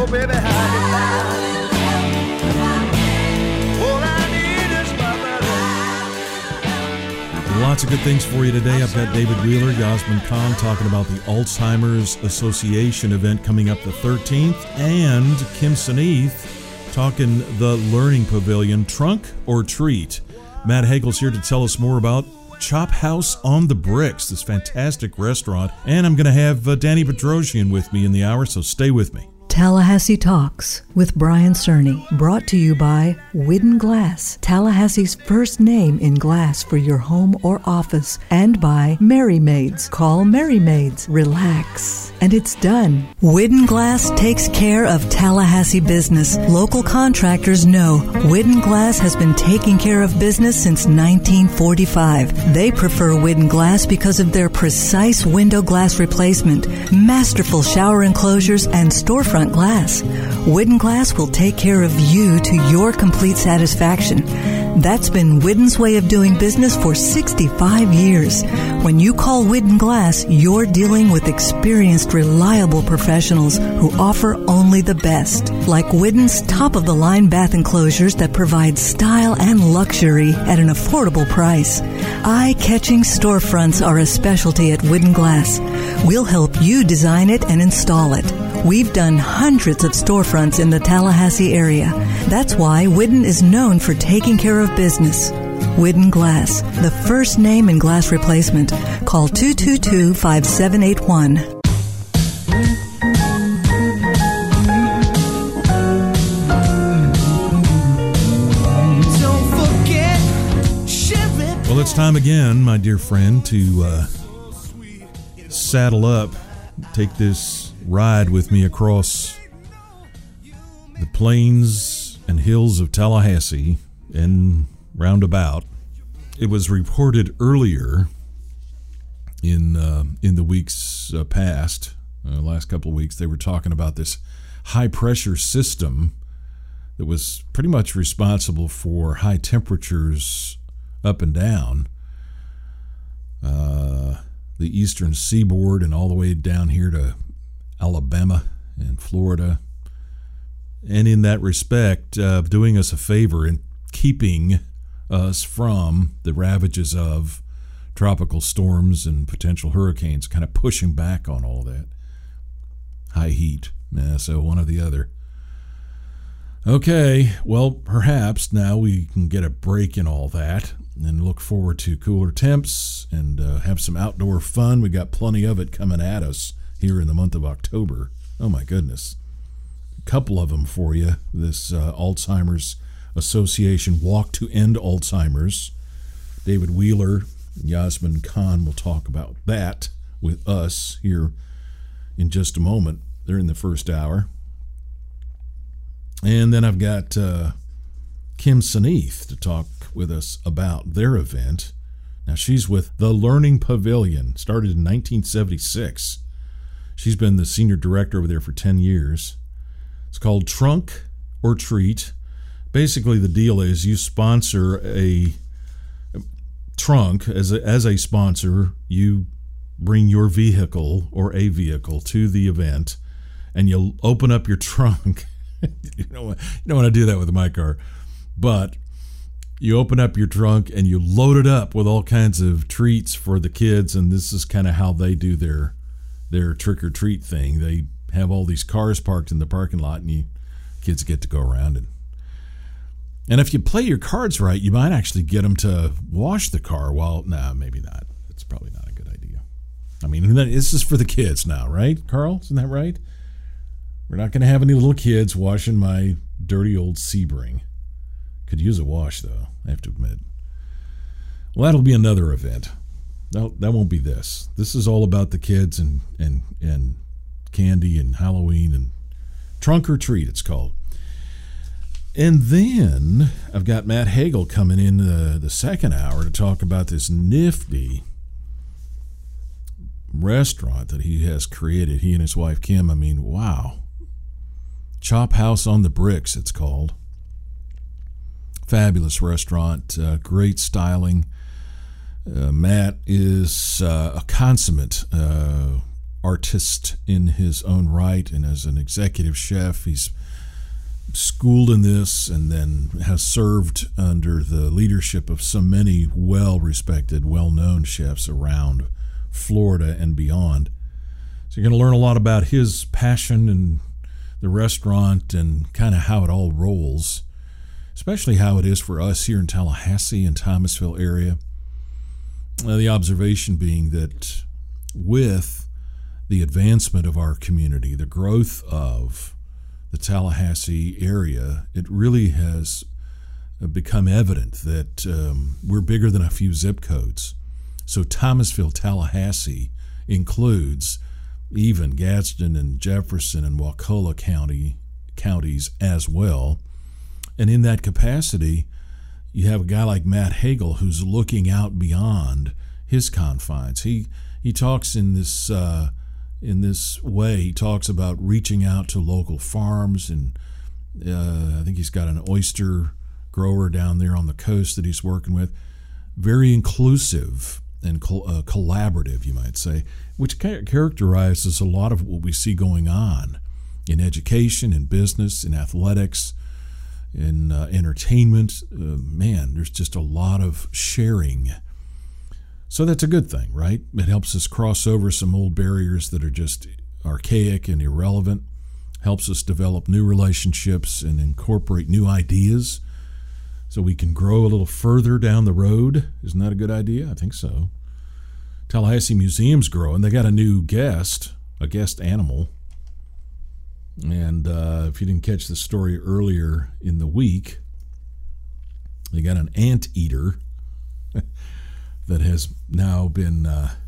Oh, baby, how you like? All I need is my brother. Lots of good things for you today. I've got David Wheeler, Yasmin Khan talking about the Alzheimer's Association event coming up the 13th, and Kim Seneath talking the Learning Pavilion, Trunk or Treat. Matt Hagel's here to tell us more about Chop House on the Bricks, this fantastic restaurant. And I'm going to have Danny Bedrosian with me in the hour, so stay with me. Tallahassee Talks with Brian Cerny, brought to you by Widden Glass, Tallahassee's first name in glass for your home or office, and by Merry Maids. Call Merry Maids. Relax. And it's done. Widden Glass takes care of Tallahassee business. Local contractors know Widden Glass has been taking care of business since 1945. They prefer Widden Glass because of their precise window glass replacement, masterful shower enclosures, and storefront glass. Widden Glass will take care of you to your complete satisfaction. That's been Widden's way of doing business for 65 years. When you call Widden Glass, you're dealing with experienced, reliable professionals who offer only the best. Like Widden's top-of-the-line bath enclosures that provide style and luxury at an affordable price. Eye-catching storefronts are a specialty at Widden Glass. We'll help you design it and install it. We've done hundreds of storefronts in the Tallahassee area. That's why Widden is known for taking care of business. Widden Glass, the first name in glass replacement. Call 222-5781. Well, it's time again, my dear friend, to saddle up, take this ride with me across the plains and hills of Tallahassee and roundabout. It was reported earlier in the weeks past, last couple of weeks, they were talking about this high pressure system that was pretty much responsible for high temperatures up and down the eastern seaboard and all the way down here to Alabama and Florida, and in that respect, doing us a favor in keeping us from the ravages of tropical storms and potential hurricanes, kind of pushing back on all that high heat. So one or the other. Okay, well, perhaps now we can get a break in all that and look forward to cooler temps and have some outdoor fun. We got plenty of it coming at us here in the month of October. Oh my goodness. A couple of them for you. This Alzheimer's Association Walk to End Alzheimer's. David Wheeler, Yasmin Khan will talk about that with us here in just a moment. They're in the first hour. And then I've got Kim Seneath to talk with us about their event. Now, she's with the Learning Pavilion, started in 1976. She's been the senior director over there for 10 years. It's called Trunk or Treat. Basically, the deal is you sponsor a trunk. As a sponsor, you bring your vehicle or a vehicle to the event, and you open up your trunk. You don't want to do that with my car, but you open up your trunk and you load it up with all kinds of treats for the kids, and this is kind of how they do their trick-or-treat thing. They have all these cars parked in the parking lot, and kids get to go around. And if you play your cards right, you might actually get them to wash the car maybe not. It's probably not a good idea. I mean, this is for the kids now, right, Carl? Isn't that right? We're not going to have any little kids washing my dirty old Sebring. Could use a wash, though, I have to admit. Well, that'll be another event. That won't be this. This is all about the kids and candy and Halloween and Trunk or Treat, it's called. And then I've got Matt Hagel coming in the second hour to talk about this nifty restaurant that he has created, he and his wife Kim. I mean, wow. Chop House on the Bricks, it's called. Fabulous restaurant, great styling. Matt is a consummate artist in his own right, and as an executive chef, he's schooled in this and then has served under the leadership of so many well-respected, well-known chefs around Florida and beyond. So you're going to learn a lot about his passion and the restaurant and kind of how it all rolls, especially how it is for us here in Tallahassee and Thomasville area. The observation being that with the advancement of our community, the growth of the Tallahassee area, it really has become evident that we're bigger than a few zip codes. So Thomasville, Tallahassee includes even Gadsden and Jefferson and Wakulla counties as well. And in that capacity, you have a guy like Matt Hagel who's looking out beyond his confines. He talks in this way. He talks about reaching out to local farms, and I think he's got an oyster grower down there on the coast that he's working with. Very inclusive and collaborative, you might say, which characterizes a lot of what we see going on in education, in business, in athletics, in entertainment. Man, there's just a lot of sharing. So that's a good thing, right? It helps us cross over some old barriers that are just archaic and irrelevant, helps us develop new relationships and incorporate new ideas so we can grow a little further down the road. Isn't that a good idea? I think so. Tallahassee Museum's growing. They got a new guest animal. And if you didn't catch the story earlier in the week, they got an anteater that has now been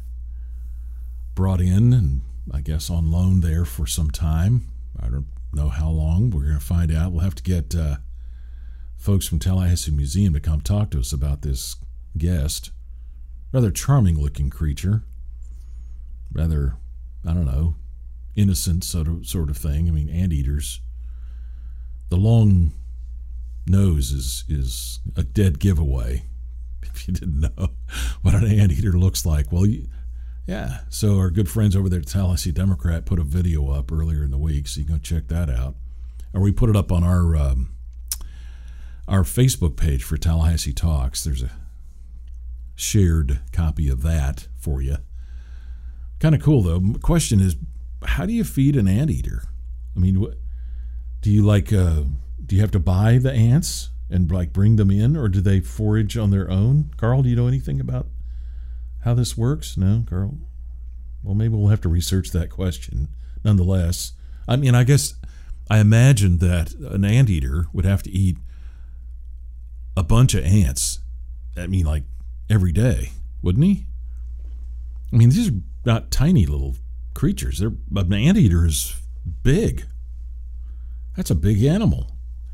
brought in and I guess on loan there for some time. I don't know how long. We're going to find out. We'll have to get folks from Tallahassee Museum to come talk to us about this guest. Rather charming looking creature. Rather, I don't know, innocent sort of thing. I mean, anteaters. The long nose is a dead giveaway. If you didn't know what an anteater looks like. Well, yeah. So our good friends over there at Tallahassee Democrat put a video up earlier in the week, so you can go check that out. Or we put it up on our Facebook page for Tallahassee Talks. There's a shared copy of that for you. Kind of cool, though. The question is, how do you feed an anteater? I mean, do you have to buy the ants and bring them in, or do they forage on their own? Carl, do you know anything about how this works? No, Carl? Well, maybe we'll have to research that question. Nonetheless, I mean, I imagine that an anteater would have to eat a bunch of ants, I mean, like every day, wouldn't he? I mean, these are not tiny little creatures. An anteater is big. That's a big animal.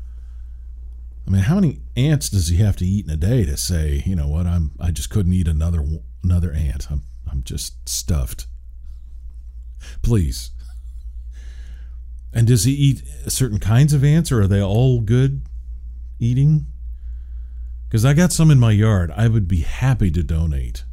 I mean, how many ants does he have to eat in a day to say, you know what, I just couldn't eat another ant. I'm just stuffed. Please. And does he eat certain kinds of ants, or are they all good eating? Because I got some in my yard. I would be happy to donate.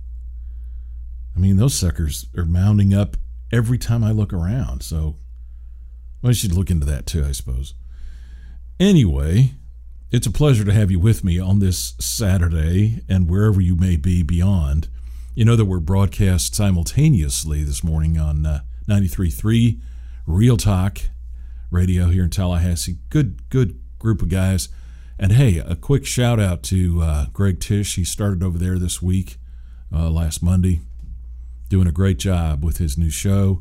I mean, those suckers are mounding up every time I look around. So I should look into that too, I suppose. Anyway, it's a pleasure to have you with me on this Saturday and wherever you may be beyond. You know that we're broadcast simultaneously this morning on 93.3 Real Talk Radio here in Tallahassee. Good group of guys. And hey, a quick shout out to Greg Tish. He started over there this week, last Monday, doing a great job with his new show,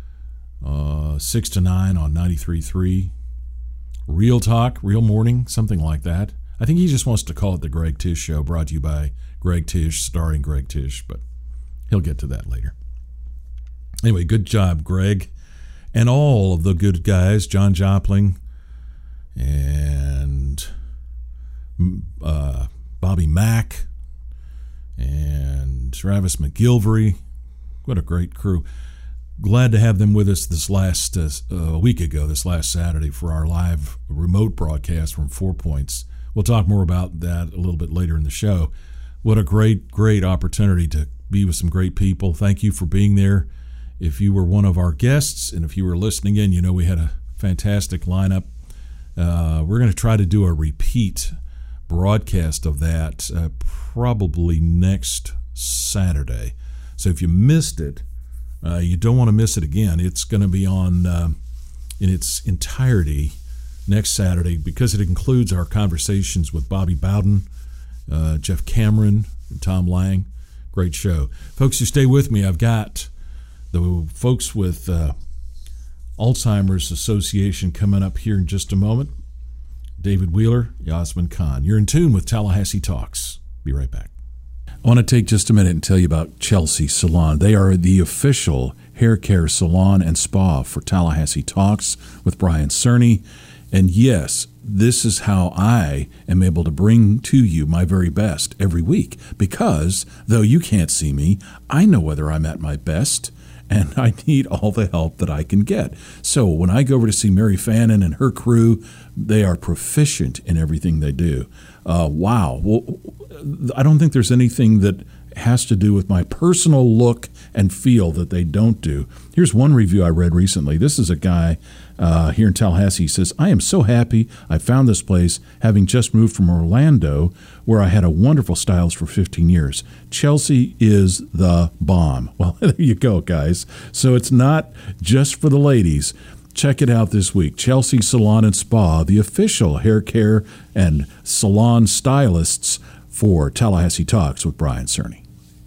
6 to 9 on 93.3. Real Talk, Real Morning, something like that. I think he just wants to call it the Greg Tish Show, brought to you by Greg Tish, starring Greg Tish, but he'll get to that later. Anyway, good job, Greg. And all of the good guys, John Jopling and Bobby Mack and Travis McGilvery. What a great crew. Glad to have them with us this last week ago, this last Saturday, for our live remote broadcast from 4 Points. We'll talk more about that a little bit later in the show. What a great opportunity to be with some great people. Thank you for being there If you were one of our guests and if you were listening in, you know we had a fantastic lineup. We're going to try to do a repeat broadcast of that probably next Saturday. So if you missed it, you don't want to miss it again. It's going to be on in its entirety next Saturday because it includes our conversations with Bobby Bowden, Jeff Cameron, and Tom Lang. Great show. Folks, you stay with me. I've got the folks with Alzheimer's Association coming up here in just a moment. David Wheeler, Yasmin Khan. You're in tune with Tallahassee Talks. Be right back. I want to take just a minute and tell you about Chelsea Salon. They are the official hair care salon and spa for Tallahassee Talks with Brian Cerny. And yes, this is how I am able to bring to you my very best every week because, though you can't see me, I know whether I'm at my best and I need all the help that I can get. So when I go over to see Mary Fannin and her crew, they are proficient in everything they do. Wow. Well, I don't think there's anything that has to do with my personal look and feel that they don't do. Here's one review I read recently. This is a guy here in Tallahassee. He says, I am so happy I found this place, having just moved from Orlando, where I had a wonderful stylist for 15 years. Chelsea is the bomb. Well, there you go, guys. So it's not just for the ladies. Check it out this week. Chelsea Salon and Spa, the official hair care and salon stylists for Tallahassee Talks with Brian Cerny.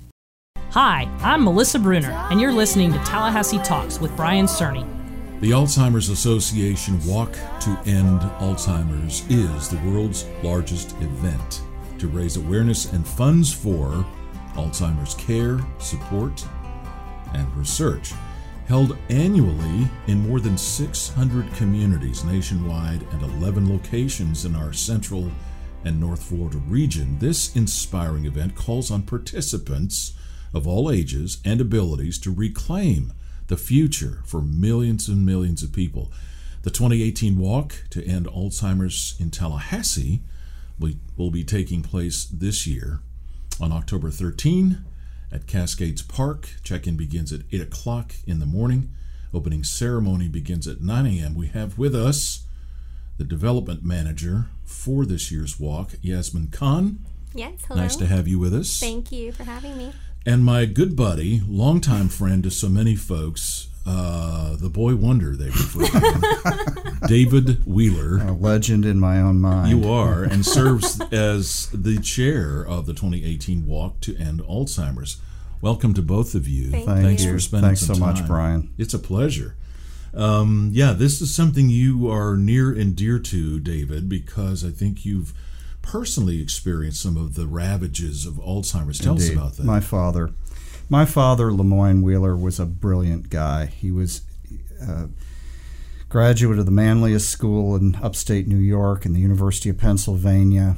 Hi, I'm Melissa Bruner, and you're listening to Tallahassee Talks with Brian Cerny. The Alzheimer's Association Walk to End Alzheimer's is the world's largest event to raise awareness and funds for Alzheimer's care, support, and research. Held annually in more than 600 communities nationwide and 11 locations in our Central and North Florida region, this inspiring event calls on participants of all ages and abilities to reclaim the future for millions and millions of people. The 2018 Walk to End Alzheimer's in Tallahassee will be taking place this year on October 13 at Cascades Park. Check-in begins at 8 o'clock in the morning. Opening ceremony begins at 9 a.m. We have with us the development manager for this year's walk, Yasmin Khan. Yes, hello. Nice to have you with us. Thank you for having me. And my good buddy, longtime friend to so many folks, the boy wonder they refer to him, David Wheeler. A legend in my own mind. You are, and serves as the chair of the 2018 Walk to End Alzheimer's. Welcome to both of you. Thanks for spending Thanks some so time. much, Brian. It's a pleasure. This is something you are near and dear to, David, because I think you've personally experienced some of the ravages of Alzheimer's. Tell us about that. My father, Lemoyne Wheeler, was a brilliant guy. He was a graduate of the manliest school in upstate New York and the University of Pennsylvania.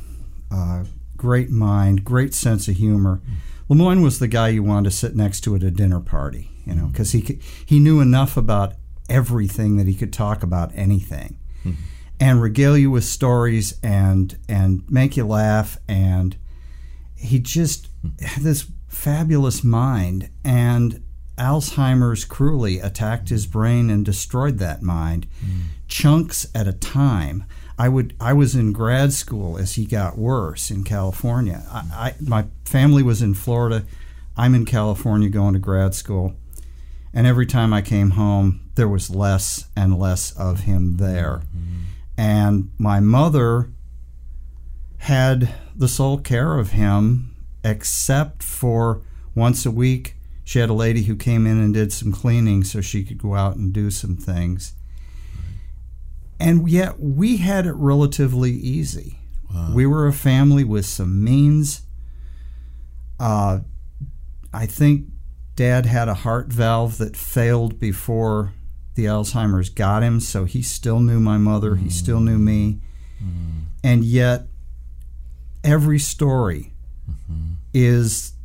Great mind, great sense of humor. Lemoyne was the guy you wanted to sit next to at a dinner party, because he knew enough about everything that he could talk about anything. Mm-hmm. And regale you with stories and make you laugh, and he just had this fabulous mind, and Alzheimer's cruelly attacked his brain and destroyed that mind, chunks at a time. I was in grad school as he got worse in California. My family was in Florida. I'm in California going to grad school, and every time I came home, there was less and less of him there. Mm-hmm. And my mother had the sole care of him, except for once a week, she had a lady who came in and did some cleaning so she could go out and do some things. And yet we had it relatively easy. Wow. We were a family with some means. I think Dad had a heart valve that failed before the Alzheimer's got him, so he still knew my mother, he still knew me. And yet every story is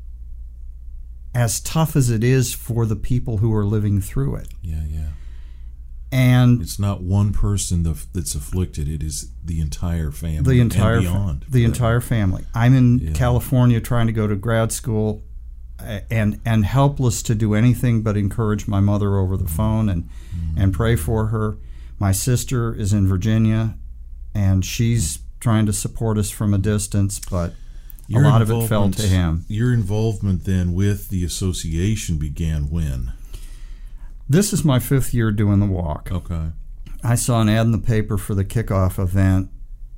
as tough as it is for the people who are living through it. Yeah. And it's not one person that's afflicted, it is the entire family, the entire and beyond. The entire family. I'm in California trying to go to grad school. and helpless to do anything but encourage my mother over the phone and pray for her. My sister is in Virginia, and she's trying to support us from a distance, but a lot of it fell to him. Your involvement then with the association began when? This is my 5th year doing the walk. Okay. I saw an ad in the paper for the kickoff event.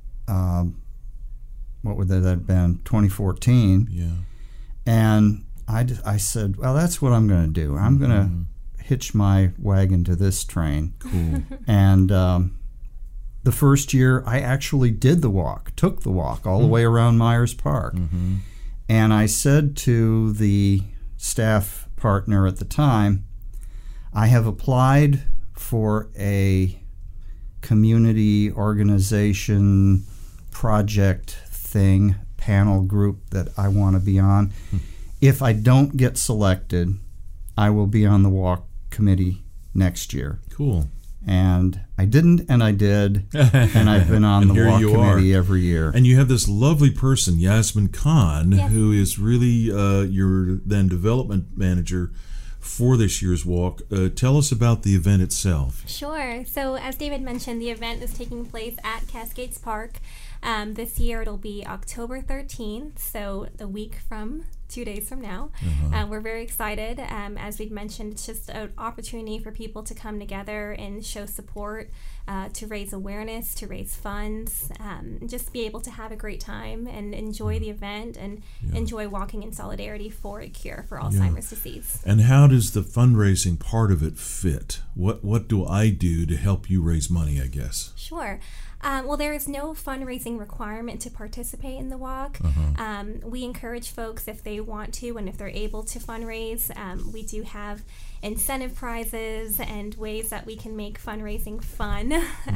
What would that have been? 2014. Yeah. And I said, well, that's what I'm going to do. I'm going to hitch my wagon to this train. Cool. And the first year, I actually did the walk, took the walk all the way around Myers Park. And I said to the staff partner at the time, I have applied for a community organization project thing, panel group that I want to be on. If I don't get selected, I will be on the walk committee next year. Cool. And I didn't, and I did, and I've been on the walk committee every year. And you have this lovely person, Yasmin Khan, who is really your then development manager for this year's walk. Tell us about the event itself. Sure. So as David mentioned, the event is taking place at Cascades Park. This year it'll be October 13th, so a week from 2 days from now. We're very excited. As we've mentioned, it's just an opportunity for people to come together and show support, to raise awareness, to raise funds, just be able to have a great time and enjoy the event and enjoy walking in solidarity for a cure for Alzheimer's disease. And how does the fundraising part of it fit? What do I do to help you raise money, I guess? Sure. Well, there is no fundraising requirement to participate in the walk. We encourage folks, if they want to and if they're able to fundraise, we do have incentive prizes and ways that we can make fundraising fun.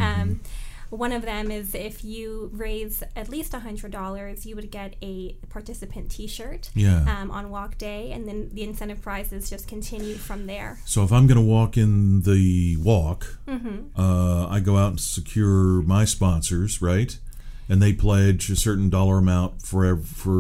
One of them is if you raise at least $100, you would get a participant T-shirt on walk day, and then the incentive prizes just continue from there. So if I'm going to walk in the walk, I go out and secure my sponsors, right? And they pledge a certain dollar amount for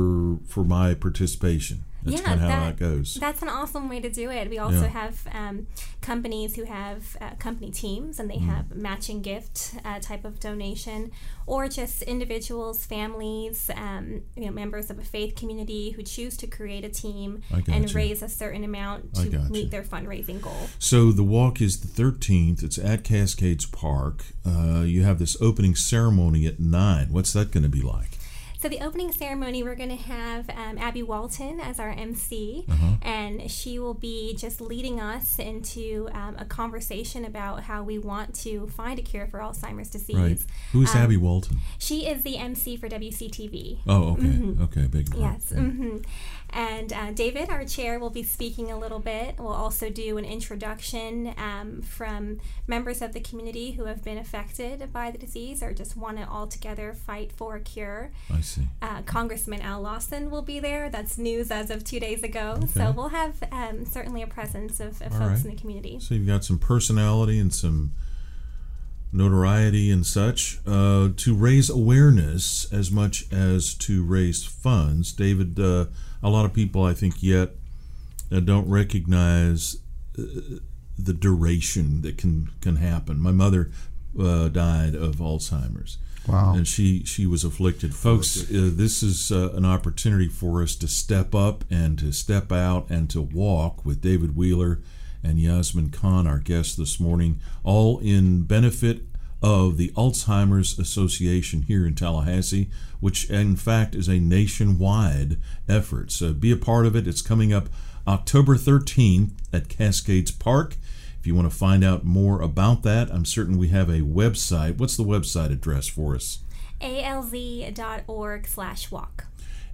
my participation. That's kind of how that goes. That's an awesome way to do it. We also have companies who have company teams, and they have matching gift type of donation, or just individuals, families, members of a faith community who choose to create a team and raise a certain amount to meet their fundraising goal. So the walk is the 13th. It's at Cascades Park. You have this opening ceremony at 9. What's that going to be like? So the opening ceremony, we're going to have Abby Walton as our MC, and she will be just leading us into a conversation about how we want to find a cure for Alzheimer's disease. Right. Who is Abby Walton? She is the MC for WCTV. Oh, okay. Okay, big one. Yes. And David, our chair, will be speaking a little bit. We'll also do an introduction from members of the community who have been affected by the disease or just want to all together fight for a cure. I see. Congressman Al Lawson will be there. That's news as of 2 days ago. Okay. So we'll have certainly a presence of folks in the community. So you've got some personality and some notoriety and such to raise awareness as much as to raise funds. David, a lot of people, I think, yet don't recognize the duration that can happen. My mother died of Alzheimer's. Wow. And she was afflicted. Folks, this is an opportunity for us to step up and to step out and to walk with David Wheeler and Yasmin Khan, our guest this morning, all in benefit of the Alzheimer's Association here in Tallahassee, which in fact is a nationwide effort. So be a part of it. It's coming up October 13th at Cascades Park. If you want to find out more about that, I'm certain we have a website. What's the website address for us? alz.org/walk.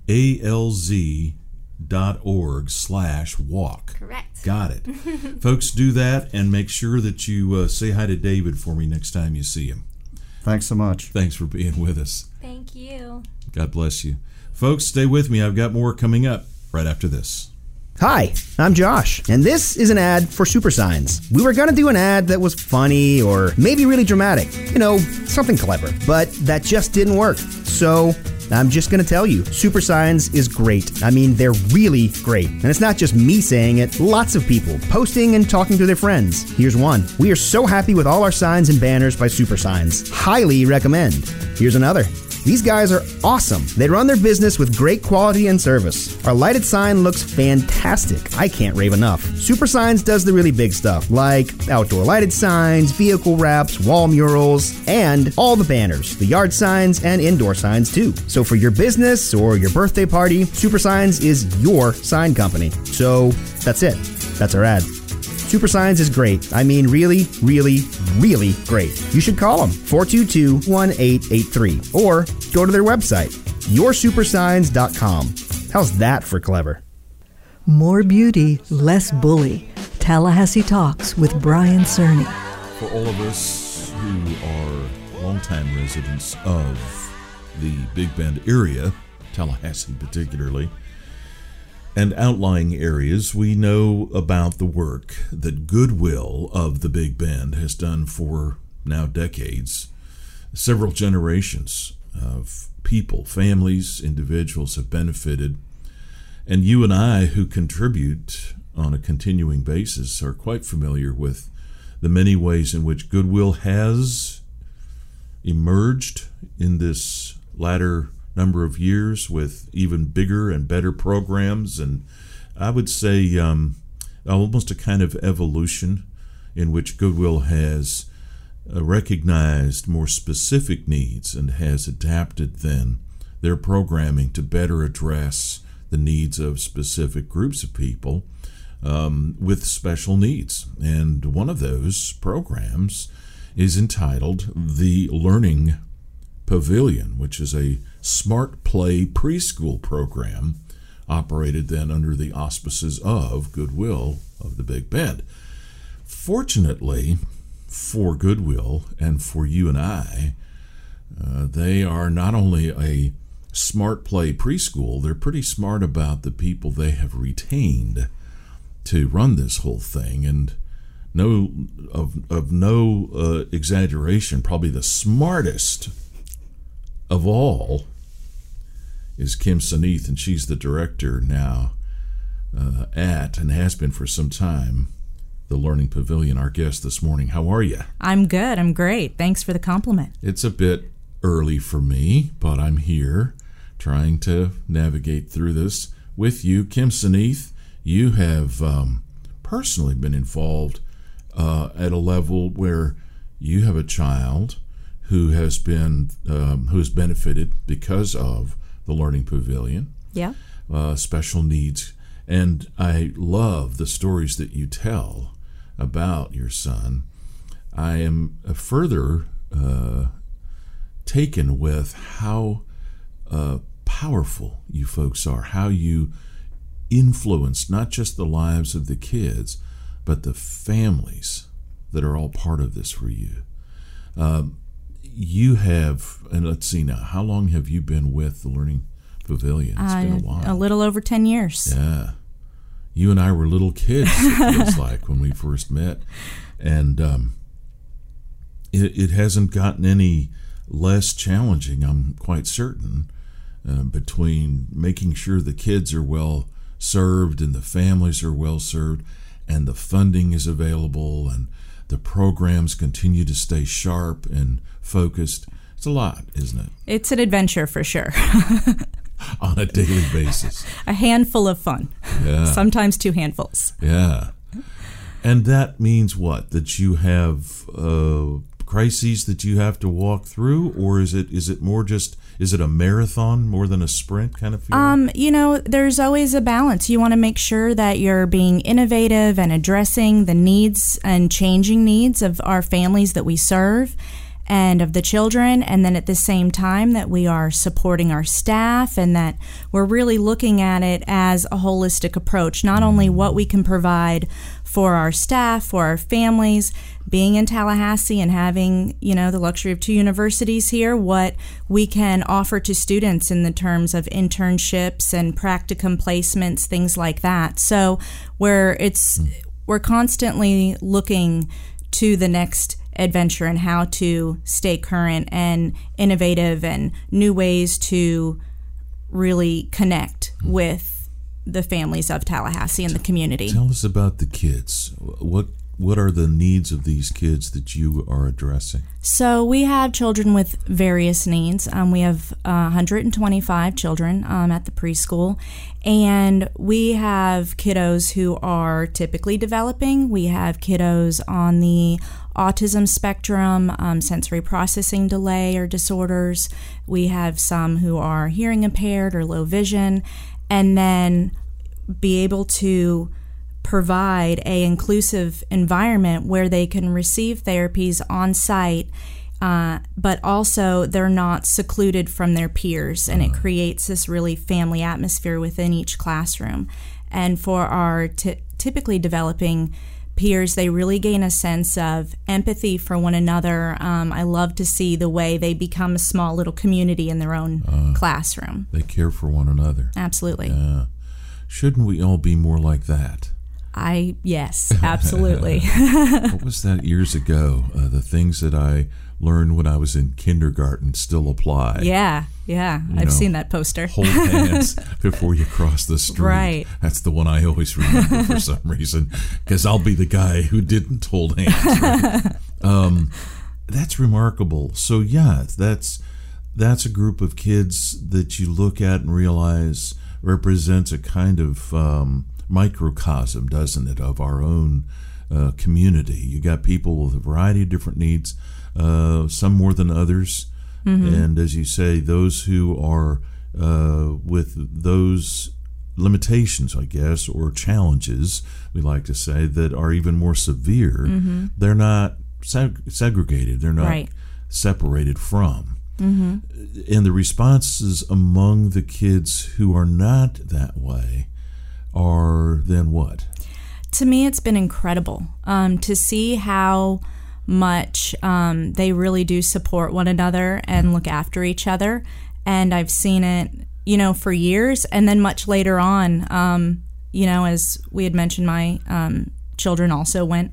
alz.org/walk. Correct. Got it. Folks, do that and make sure that you say hi to David for me next time you see him. Thanks so much. Thanks for being with us. Thank you. God bless you. Folks, stay with me. I've got more coming up right after this. Hi, I'm Josh, and this is an ad for Super Signs. We were going to do an ad that was funny or maybe really dramatic, something clever, but that just didn't work. So I'm just going to tell you, Super Signs is great. I mean, they're really great. And it's not just me saying it, lots of people posting and talking to their friends. Here's one. We are so happy with all our signs and banners by Super Signs. Highly recommend. Here's another. These guys are awesome. They run their business with great quality and service. Our lighted sign looks fantastic. I can't rave enough. Super Signs does the really big stuff, like outdoor lighted signs, vehicle wraps, wall murals, and all the banners, the yard signs, and indoor signs too. So for your business or your birthday party, Super Signs is your sign company. So that's it. That's our ad. Super Signs is great. I mean, really, really, really great. You should call them, 422-1883, or go to their website, yoursupersigns.com. How's that for clever? More beauty, less bully. Tallahassee Talks with Brian Cerny. For all of us who are longtime residents of the Big Bend area, Tallahassee particularly, and outlying areas, we know about the work that Goodwill of the Big Bend has done for now decades. Several generations of people, families, individuals have benefited. And you and I, who contribute on a continuing basis, are quite familiar with the many ways in which Goodwill has emerged in this latter number of years with even bigger and better programs, and I would say almost a kind of evolution in which Goodwill has recognized more specific needs and has adapted then their programming to better address the needs of specific groups of people with special needs. And one of those programs is entitled the Learning Pavilion, which is a Smart Play preschool program operated then under the auspices of Goodwill of the Big Bend. Fortunately for Goodwill and for you and I, they are not only a Smart Play preschool, they're pretty smart about the people they have retained to run this whole thing. And no exaggeration, probably the smartest of all is Kim Seneath, and she's the director now at, and has been for some time, the Learning Pavilion. Our guest this morning. How are you? I'm good. I'm great. Thanks for the compliment. It's a bit early for me, but I'm here trying to navigate through this with you. Kim Seneath, you have personally been involved at a level where you have a child who has benefited because of the Learning Pavilion. Yeah. Special needs. And I love the stories that you tell about your son. I am further taken with how powerful you folks are, how you influence not just the lives of the kids, but the families that are all part of this for you. You have, and let's see now, how long have you been with the Learning Pavilion? It's been a while. A little over 10 years. Yeah. You and I were little kids, it feels like, when we first met. And it hasn't gotten any less challenging, I'm quite certain, between making sure the kids are well served and the families are well served and the funding is available and the programs continue to stay sharp and focused. It's a lot, isn't it? It's an adventure for sure. On a daily basis. A handful of fun. Yeah. Sometimes 2 handfuls. Yeah. And that means what? That you have crises that you have to walk through, or is it more just, is it a marathon more than a sprint kind of feeling? There's always a balance. You want to make sure that you're being innovative and addressing the needs and changing needs of our families that we serve and of the children, and then at the same time that we are supporting our staff and that we're really looking at it as a holistic approach, not only what we can provide for our staff, for our families, being in Tallahassee and having, the luxury of 2 universities here, what we can offer to students in the terms of internships and practicum placements, things like that. So we're constantly looking to the next adventure and how to stay current and innovative and new ways to really connect with the families of Tallahassee and the community. Tell us about the kids. What are the needs of these kids that you are addressing? So we have children with various needs. We have 125 children at the preschool, and we have kiddos who are typically developing. We have kiddos on the autism spectrum, sensory processing delay or disorders. We have some who are hearing impaired or low vision, and then be able to provide a inclusive environment where they can receive therapies on site, but also they're not secluded from their peers, and it creates this really family atmosphere within each classroom. And for our typically developing peers, they really gain a sense of empathy for one another. I love to see the way they become a small little community in their own classroom. They care for one another. Absolutely. Shouldn't we all be more like that? Yes, absolutely. What was that years ago? The things that I learned when I was in kindergarten still apply. Yeah. I've seen that poster. Hold hands before you cross the street. Right. That's the one I always remember for some reason, because I'll be the guy who didn't hold hands. Right? That's remarkable. So yeah, that's a group of kids that you look at and realize represents a kind of microcosm, doesn't it, of our own community. You got people with a variety of different needs, some more than others, and as you say, those who are with those limitations, I guess, or challenges, we like to say, that are even more severe. They're not segregated, they're not separated from. And the responses among the kids who are not that way are then what? To me, it's been incredible to see how much they really do support one another and look after each other. And I've seen it, for years, and then much later on, as we had mentioned, my children also went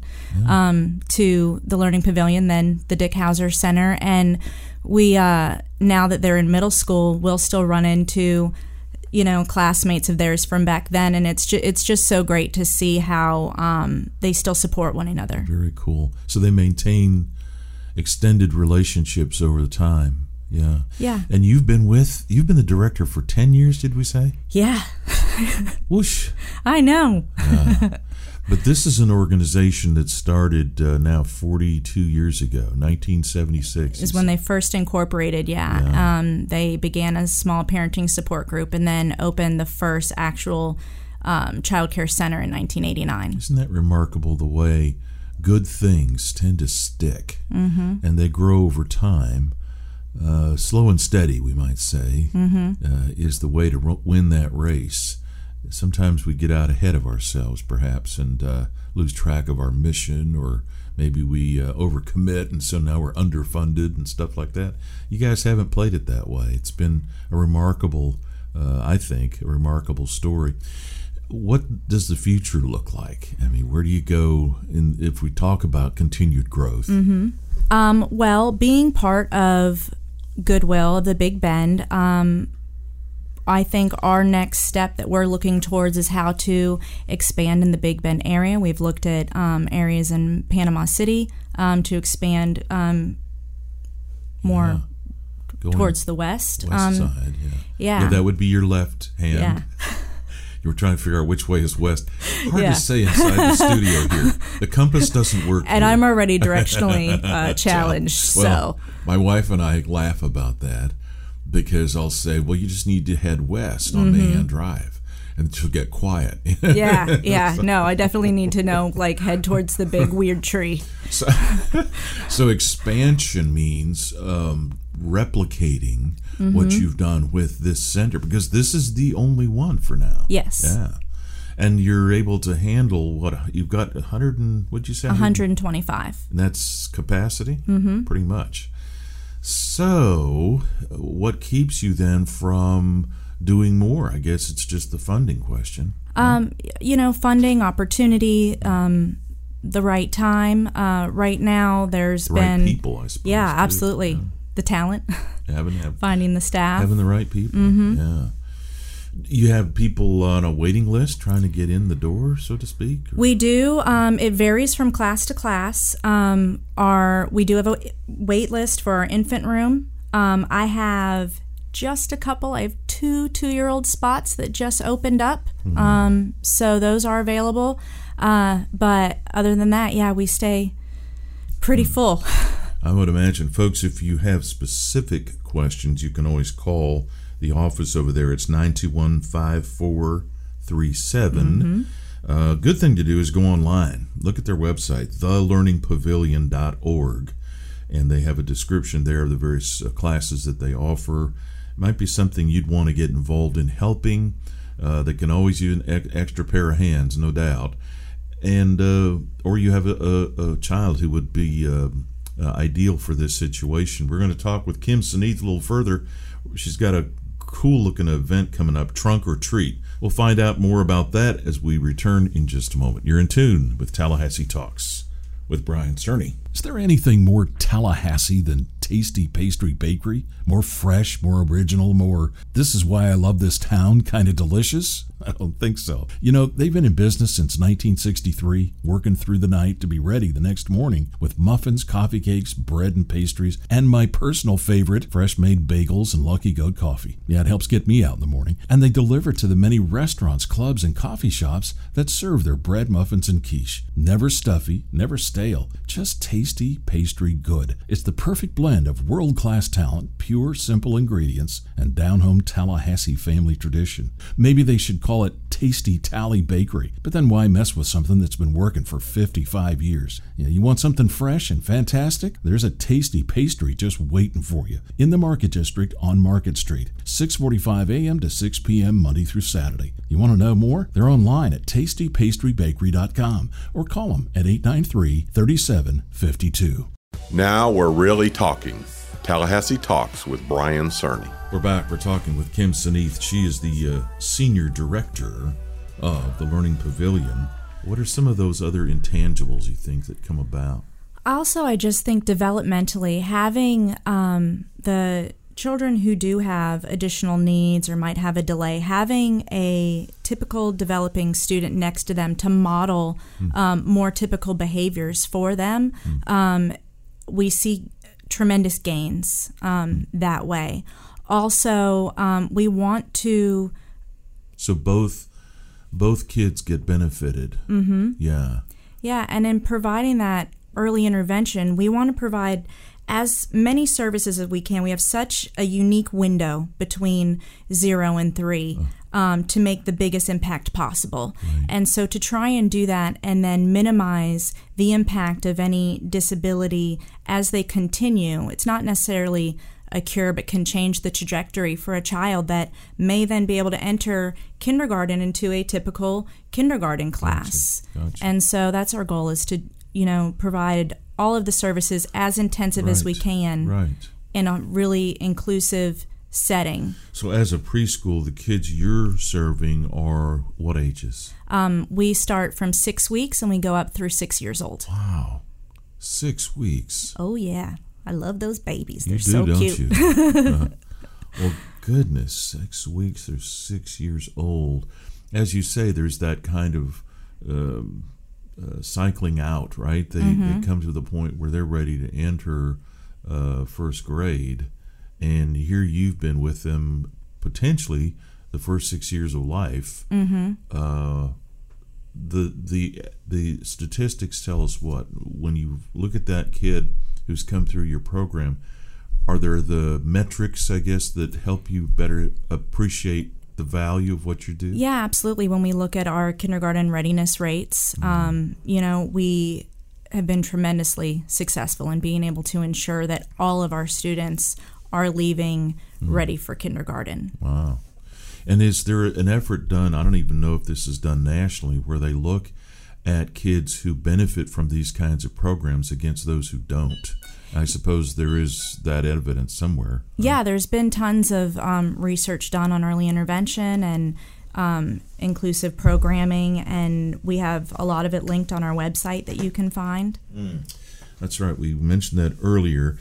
to the Learning Pavilion, then the Dick Hauser Center, and we, now that they're in middle school, we'll still run into classmates of theirs from back then, and it's just so great to see how they still support one another. Very cool. So they maintain extended relationships over the time. Yeah. Yeah. And you've been the director for 10 years, did we say? Yeah. Whoosh. I know. But this is an organization that started now 42 years ago, 1976. Is when they first incorporated, They began as a small parenting support group and then opened the first actual child care center in 1989. Isn't that remarkable, the way good things tend to stick and they grow over time? Slow and steady, we might say, is the way to win that race. Sometimes we get out ahead of ourselves, perhaps, and lose track of our mission, or maybe we overcommit, and so now we're underfunded and stuff like that. You guys haven't played it that way. It's been a remarkable, I think, a remarkable story. What does the future look like? I mean, where do you go if we talk about continued growth? Well, being part of Goodwill, the Big Bend, I think our next step that we're looking towards is how to expand in the Big Bend area. We've looked at areas in Panama City to expand more towards the west. Side, yeah. That would be your left hand. Yeah. You were trying to figure out which way is west. Hard to say inside the studio here. The compass doesn't work. And here. I'm already directionally challenged. Well, my wife and I laugh about that, because I'll say, well, you just need to head west on Mahan Drive, and she'll get quiet. Yeah. No, I definitely need to know, head towards the big weird tree. So expansion means replicating what you've done with this center, because this is the only one for now. Yes. Yeah. And you're able to handle what you've got 100 and what'd you say? 125. And that's capacity? Pretty much. So what keeps you then from doing more? I guess it's just the funding question. Funding, opportunity, the right time. Right now, there's The been right people, I suppose. Yeah, too. absolutely. Yeah. The talent, Having finding the staff. having the right people. Mm-hmm. Yeah. You have people on a waiting list trying to get in the door, so to speak? Or? We do. It varies from class to class. We do have a wait list for our infant room. I have just a couple. I have two 2-year-old spots that just opened up. Mm-hmm. So those are available. But other than that, yeah, we stay pretty full. I would imagine, folks, if you have specific questions, you can always call the office over there. It's 921-5437. Good thing to do is go online. Look at their website, thelearningpavilion.org, and they have a description there of the various classes that they offer. It might be something you'd want to get involved in helping. They can always use an extra pair of hands, no doubt. And or you have a child who would be ideal for this situation. We're going to talk with Kim Seneath a little further. She's got a cool-looking event coming up, Trunk or Treat. We'll find out more about that as we return in just a moment. You're in tune with Tallahassee Talks with Brian Cerny. Is there anything more Tallahassee than Tasty Pastry Bakery? More fresh, more original, more "this is why I love this town" kind of delicious? I don't think so. You know, they've been in business since 1963, working through the night to be ready the next morning with muffins, coffee cakes, bread and pastries, and my personal favorite, fresh-made bagels and Lucky Goat coffee. Yeah, it helps get me out in the morning. And they deliver to the many restaurants, clubs, and coffee shops that serve their bread, muffins, and quiche. Never stuffy, never stale, just tasty pastry good. It's the perfect blend of world-class talent, pure, simple ingredients, and down-home Tallahassee family tradition. Maybe they should call it Tasty Tally Bakery, but then why mess with something that's been working for 55 years? You want something fresh and fantastic? There's a tasty pastry just waiting for you in the Market District on Market Street, 6:45 a.m. to 6 p.m. Monday through Saturday. You want to know more? They're online at tastypastrybakery.com or call them at 893-3752. Now we're really talking. Tallahassee Talks with Brian Cerny. We're back. We're talking with Kim Seneath. She is the Senior Director of the Learning Pavilion. What are some of those other intangibles you think that come about? Also, I just think developmentally, having the children who do have additional needs or might have a delay, having a typical developing student next to them to model more typical behaviors for them, we see tremendous gains that way. Also, we want to... So both kids get benefited. Mm-hmm. Yeah. Yeah, and in providing that early intervention, we want to provide as many services as we can. We have such a unique window between 0 and 3 to make the biggest impact possible. Right. And so to try and do that and then minimize the impact of any disability as they continue, it's not necessarily a cure, but can change the trajectory for a child that may then be able to enter kindergarten into a typical kindergarten class. Gotcha. And so that's our goal, is to, provide all of the services as intensive as we can in a really inclusive setting. So as a preschool, the kids you're serving are what ages? We start from 6 weeks and we go up through 6 years old. Wow. 6 weeks. Oh, yeah. I love those babies. They're You do, so don't cute. You? Well, goodness, 6 weeks, they're 6 years old. As you say, there's that kind of cycling out, right? They come to the point where they're ready to enter first grade, and here you've been with them potentially the first 6 years of life. The statistics tell us what? When you look at that kid who's come through your program, are there the metrics, I guess, that help you better appreciate the value of what you do? Yeah, absolutely. When we look at our kindergarten readiness rates, we have been tremendously successful in being able to ensure that all of our students are leaving ready for kindergarten. Wow. And is there an effort done, I don't even know if this is done nationally, where they look at kids who benefit from these kinds of programs against those who don't? I suppose there is that evidence somewhere. Yeah, there's been tons of research done on early intervention, and inclusive programming, and we have a lot of it linked on our website that you can find. That's right. We mentioned that earlier.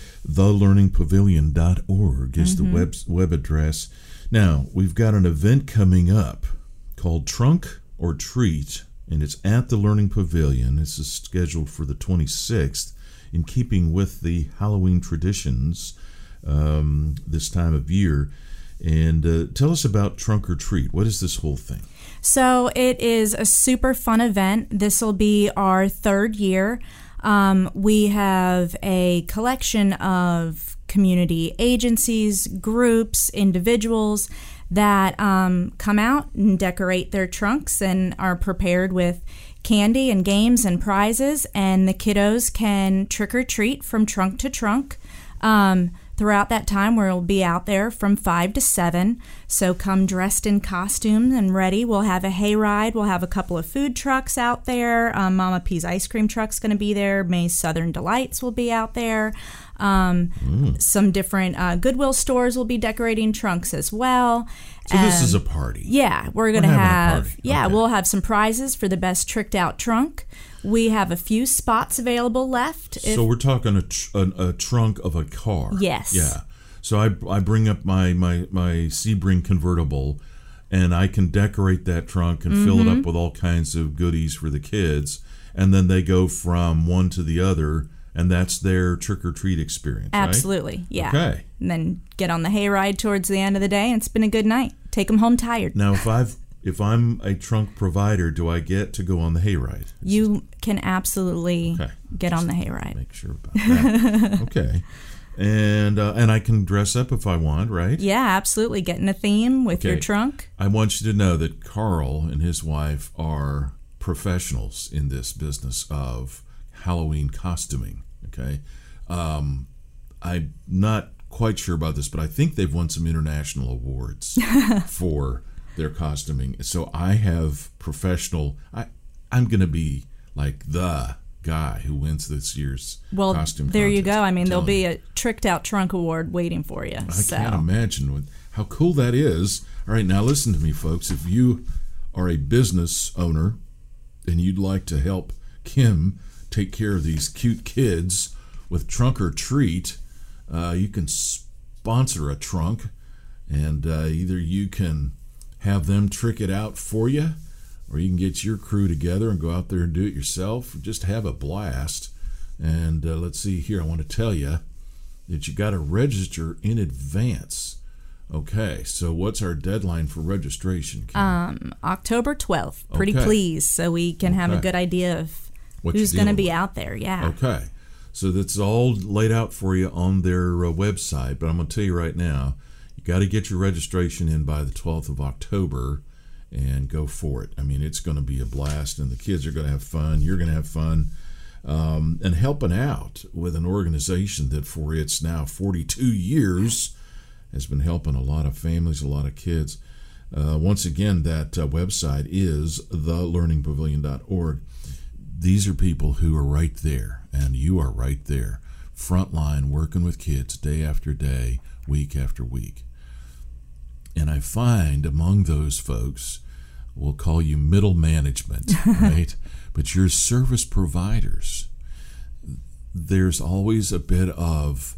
thelearningpavilion.org is the web address. Now, we've got an event coming up called Trunk or Treat, and it's at the Learning Pavilion. This is scheduled for the 26th, in keeping with the Halloween traditions this time of year. And tell us about Trunk or Treat. What is this whole thing? So it is a super fun event. This will be our third year. We have a collection of community agencies, groups, individuals that come out and decorate their trunks and are prepared with candy and games and prizes, and the kiddos can trick or treat from trunk to trunk. Throughout that time, we'll be out there from 5 to 7. So come dressed in costumes and ready. We'll have a hayride. We'll have a couple of food trucks out there. Mama P's ice cream truck's going to be there. May's Southern Delights will be out there. Some different Goodwill stores will be decorating trunks as well. So this is a party. Yeah, we're going to have. Yeah, we'll have some prizes for the best tricked out trunk. We have a few spots available left. So we're talking a trunk of a car. Yes. Yeah. So I bring up my Sebring convertible, and I can decorate that trunk and fill it up with all kinds of goodies for the kids, and then they go from one to the other, and that's their trick-or-treat experience, Absolutely, right? yeah. Okay. And then get on the hayride towards the end of the day, and it's been a good night. Take them home tired. Now, if I'm a trunk provider, do I get to go on the hayride? You can absolutely get on the hayride. Make sure about that. Okay. And I can dress up if I want, right? Yeah, absolutely. Get in a theme with your trunk. I want you to know that Carl and his wife are professionals in this business of Halloween costuming, okay? I'm not quite sure about this, but I think they've won some international awards for their costuming. So I have professional. I'm going to be like the guy who wins this year's costume there contest. You go. I mean, there'll be a tricked out trunk award waiting for you. I can't imagine how cool that is. All right, now listen to me, folks. If you are a business owner and you'd like to help Kim take care of these cute kids with Trunk or Treat, you can sponsor a trunk, and either you can have them trick it out for you, or you can get your crew together and go out there and do it yourself. Just have a blast. And let's see here. I want to tell you that you got to register in advance. Okay, so what's our deadline for registration, Kim? October 12th. Pretty pleased, so we can have a good idea of who's going to be out there. Yeah. Okay. So that's all laid out for you on their website, but I'm going to tell you right now, you got to get your registration in by the 12th of October and go for it. I mean, it's going to be a blast, and the kids are going to have fun. You're going to have fun. And helping out with an organization that for its now 42 years has been helping a lot of families, a lot of kids. Once again, that website is thelearningpavilion.org. These are people who are right there, and you are right there, frontline, working with kids day after day, week after week. And I find among those folks, we'll call you middle management, right? But you're service providers. There's always a bit of,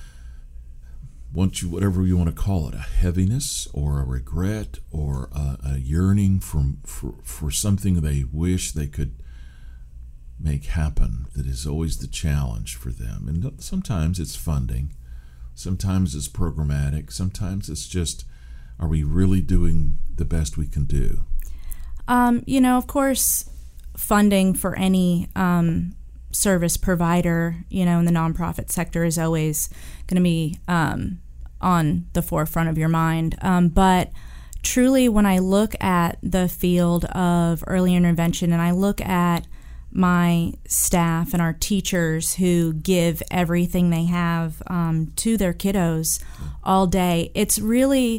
whatever you want to call it, a heaviness or a regret or a yearning for something they wish they could make happen. That is always the challenge for them. And sometimes it's funding. Sometimes it's programmatic. Sometimes it's just, are we really doing the best we can do? Of course, funding for any service provider, in the nonprofit sector is always going to be on the forefront of your mind. But truly, when I look at the field of early intervention and I look at my staff and our teachers who give everything they have to their kiddos all day, it's really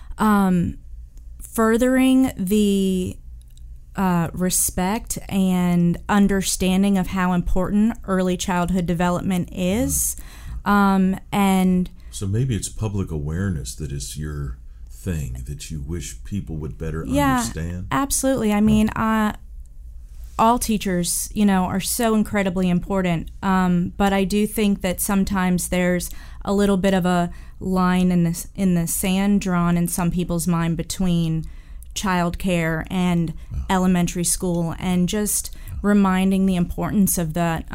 furthering the respect and understanding of how important early childhood development is. And so maybe it's public awareness that is your thing that you wish people would better understand? Absolutely. I mean, all teachers, are so incredibly important. But I do think that sometimes there's a little bit of a line in the sand drawn in some people's mind between childcare and elementary school, and just reminding the importance of that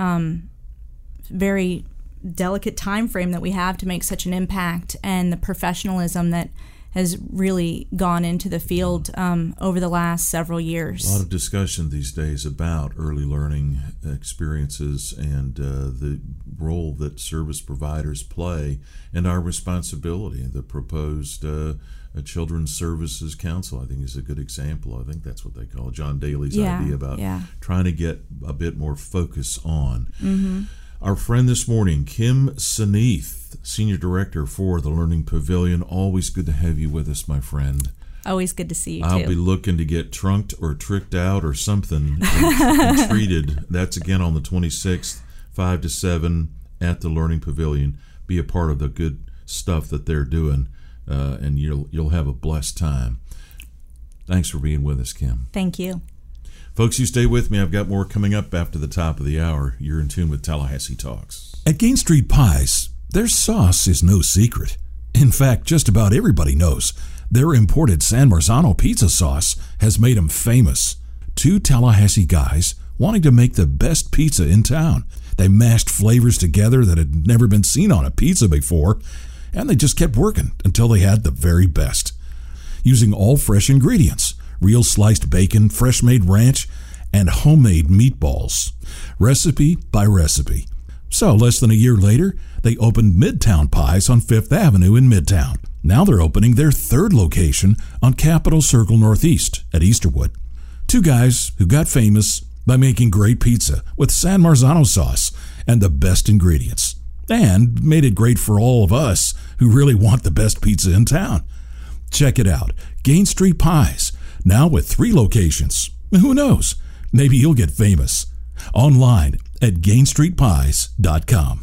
very delicate time frame that we have to make such an impact, and the professionalism that has really gone into the field over the last several years. A lot of discussion these days about early learning experiences and the role that service providers play, and our responsibility. The proposed Children's Services Council, I think, is a good example. I think that's what they call John Daly's idea about trying to get a bit more focus on. Mm-hmm. Our friend this morning, Kim Seneath, Senior Director for the Learning Pavilion. Always good to have you with us, my friend. Always good to see you, I'll be looking to get trunked or tricked out or something and treated. That's again on the 26th, 5 to 7 at the Learning Pavilion. Be a part of the good stuff that they're doing, and you'll have a blessed time. Thanks for being with us, Kim. Thank you. Folks, you stay with me. I've got more coming up after the top of the hour. You're in tune with Tallahassee Talks. At Gain Street Pies, their sauce is no secret. In fact, just about everybody knows their imported San Marzano pizza sauce has made them famous. Two Tallahassee guys wanting to make the best pizza in town. They mashed flavors together that had never been seen on a pizza before, and they just kept working until they had the very best. Using all fresh ingredients, real sliced bacon, fresh-made ranch, and homemade meatballs. Recipe by recipe. So, less than a year later, they opened Midtown Pies on 5th Avenue in Midtown. Now they're opening their third location on Capitol Circle Northeast at Easterwood. Two guys who got famous by making great pizza with San Marzano sauce and the best ingredients, and made it great for all of us who really want the best pizza in town. Check it out. Gain Street Pies. Now with 3 locations. Who knows? Maybe you'll get famous. Online at GainStreetPies.com.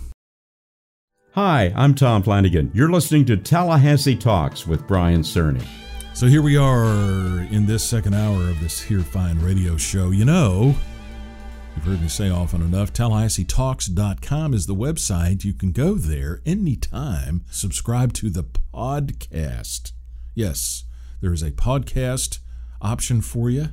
Hi, I'm Tom Flanagan. You're listening to Tallahassee Talks with Brian Cerny. So here we are in this second hour of this here fine radio show. You've heard me say often enough, TallahasseeTalks.com is the website. You can go there anytime. Subscribe to the podcast. Yes, there is a podcast option for you.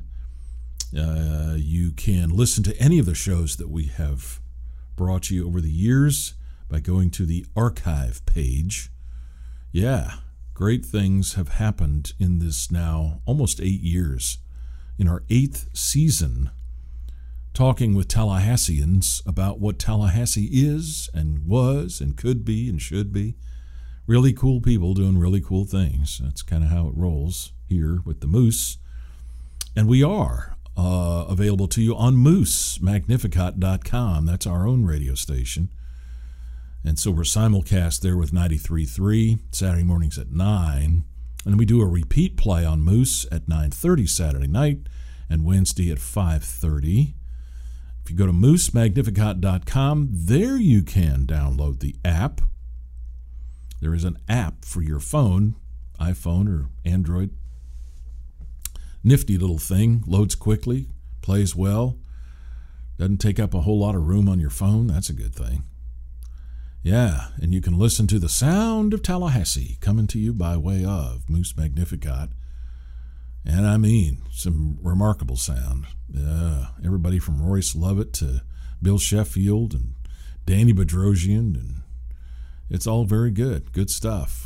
You can listen to any of the shows that we have brought you over the years by going to the archive page. Yeah, great things have happened in this now almost 8 years. In our 8th season, talking with Tallahasseans about what Tallahassee is and was and could be and should be. Really cool people doing really cool things. That's kind of how it rolls here with the Moose. And we are available to you on MooseMagnificat.com. That's our own radio station. And so we're simulcast there with 93.3 Saturday mornings at 9. And we do a repeat play on Moose at 9:30 Saturday night and Wednesday at 5:30. If you go to MooseMagnificat.com, there you can download the app. There is an app for your phone, iPhone or Android. Nifty little thing, loads quickly, plays well, doesn't take up a whole lot of room on your phone. That's a good thing. Yeah, and you can listen to the sound of Tallahassee coming to you by way of Moose Magnificat. And I mean, some remarkable sound. Everybody from Royce Lovett to Bill Sheffield and Danny Bedrosian, and it's all very good. Good stuff.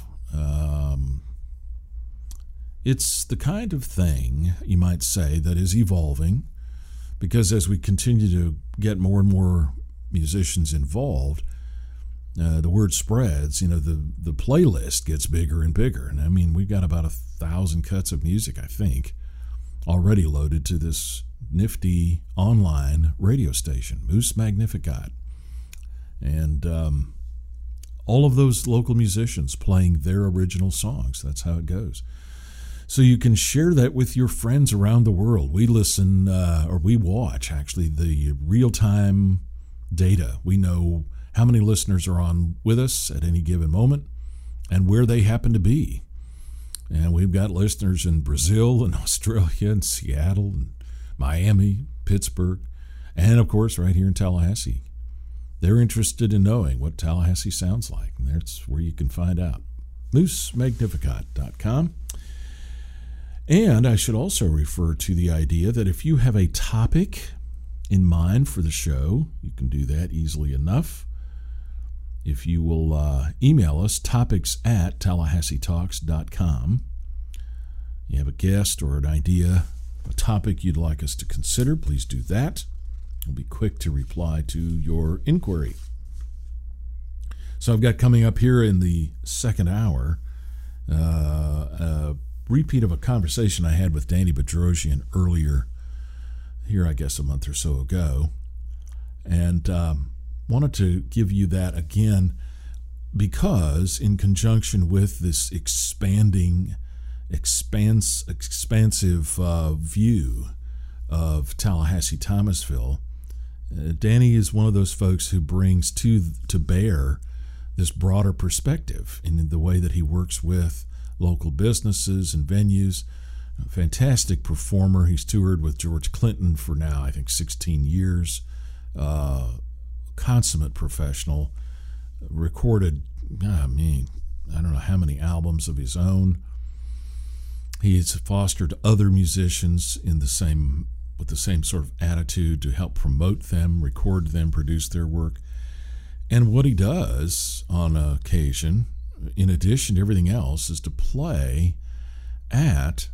It's the kind of thing, you might say, that is evolving, because as we continue to get more and more musicians involved, the word spreads. The playlist gets bigger and bigger. And I mean, we've got about 1,000 cuts of music, I think, already loaded to this nifty online radio station, Moose Magnificat. And all of those local musicians playing their original songs. That's how it goes. So you can share that with your friends around the world. We listen, or we watch, actually, the real-time data. We know how many listeners are on with us at any given moment and where they happen to be. And we've got listeners in Brazil and Australia and Seattle and Miami, Pittsburgh, and of course right here in Tallahassee. They're interested in knowing what Tallahassee sounds like, and that's where you can find out. MooseMagnificat.com. And I should also refer to the idea that if you have a topic in mind for the show, you can do that easily enough. If you will email us, topics@TallahasseeTalks.com. You have a guest or an idea, a topic you'd like us to consider, please do that. We'll be quick to reply to your inquiry. So I've got coming up here in the second hour a repeat of a conversation I had with Danny Bedrosian earlier here, I guess a month or so ago. And wanted to give you that again because in conjunction with this expansive view of Tallahassee-Thomasville, Danny is one of those folks who brings to bear this broader perspective in the way that he works with local businesses and venues. A fantastic performer. He's toured with George Clinton for now, I think, 16 years. Consummate professional. Recorded, I don't know how many albums of his own. He's fostered other musicians with the same sort of attitude to help promote them, record them, produce their work. And what he does on occasion, in addition to everything else, is to play at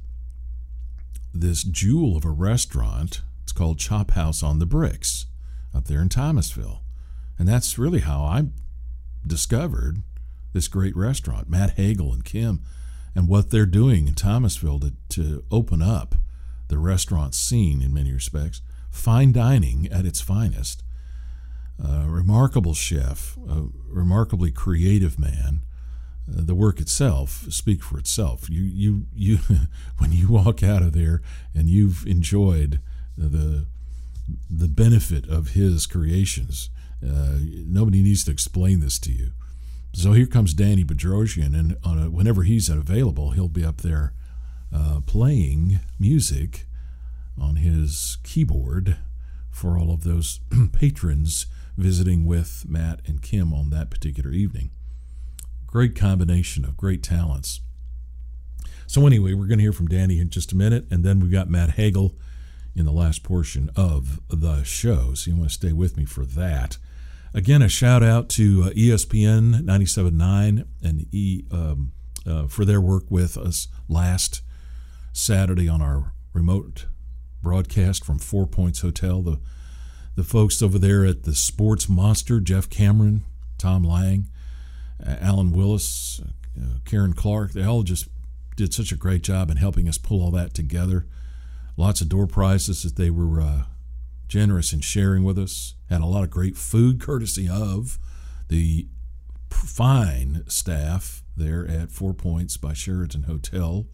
this jewel of a restaurant. It's called Chop House on the Bricks up there in Thomasville. And that's really how I discovered this great restaurant, Matt Hagel and Kim, and what they're doing in Thomasville to open up the restaurant scene in many respects. Fine dining at its finest. A remarkable chef, a remarkably creative man. The work itself speaks for itself. You when you walk out of there and you've enjoyed the benefit of his creations, nobody needs to explain this to you. So here comes Danny Bedrosian, and whenever he's available, he'll be up there playing music on his keyboard for all of those patrons visiting with Matt and Kim on that particular evening. Great combination of great talents. So anyway, we're going to hear from Danny in just a minute, and then we've got Matt Hagel in the last portion of the show, so you want to stay with me for that. Again, a shout out to ESPN 97.9 and for their work with us last Saturday on our remote broadcast from 4 Points Hotel. The folks over there at the Sports Monster, Jeff Cameron, Tom Lang, Alan Willis, Karen Clark, they all just did such a great job in helping us pull all that together. Lots of door prizes that they were generous in sharing with us. Had a lot of great food courtesy of the fine staff there at 4 Points by Sheraton Hotel.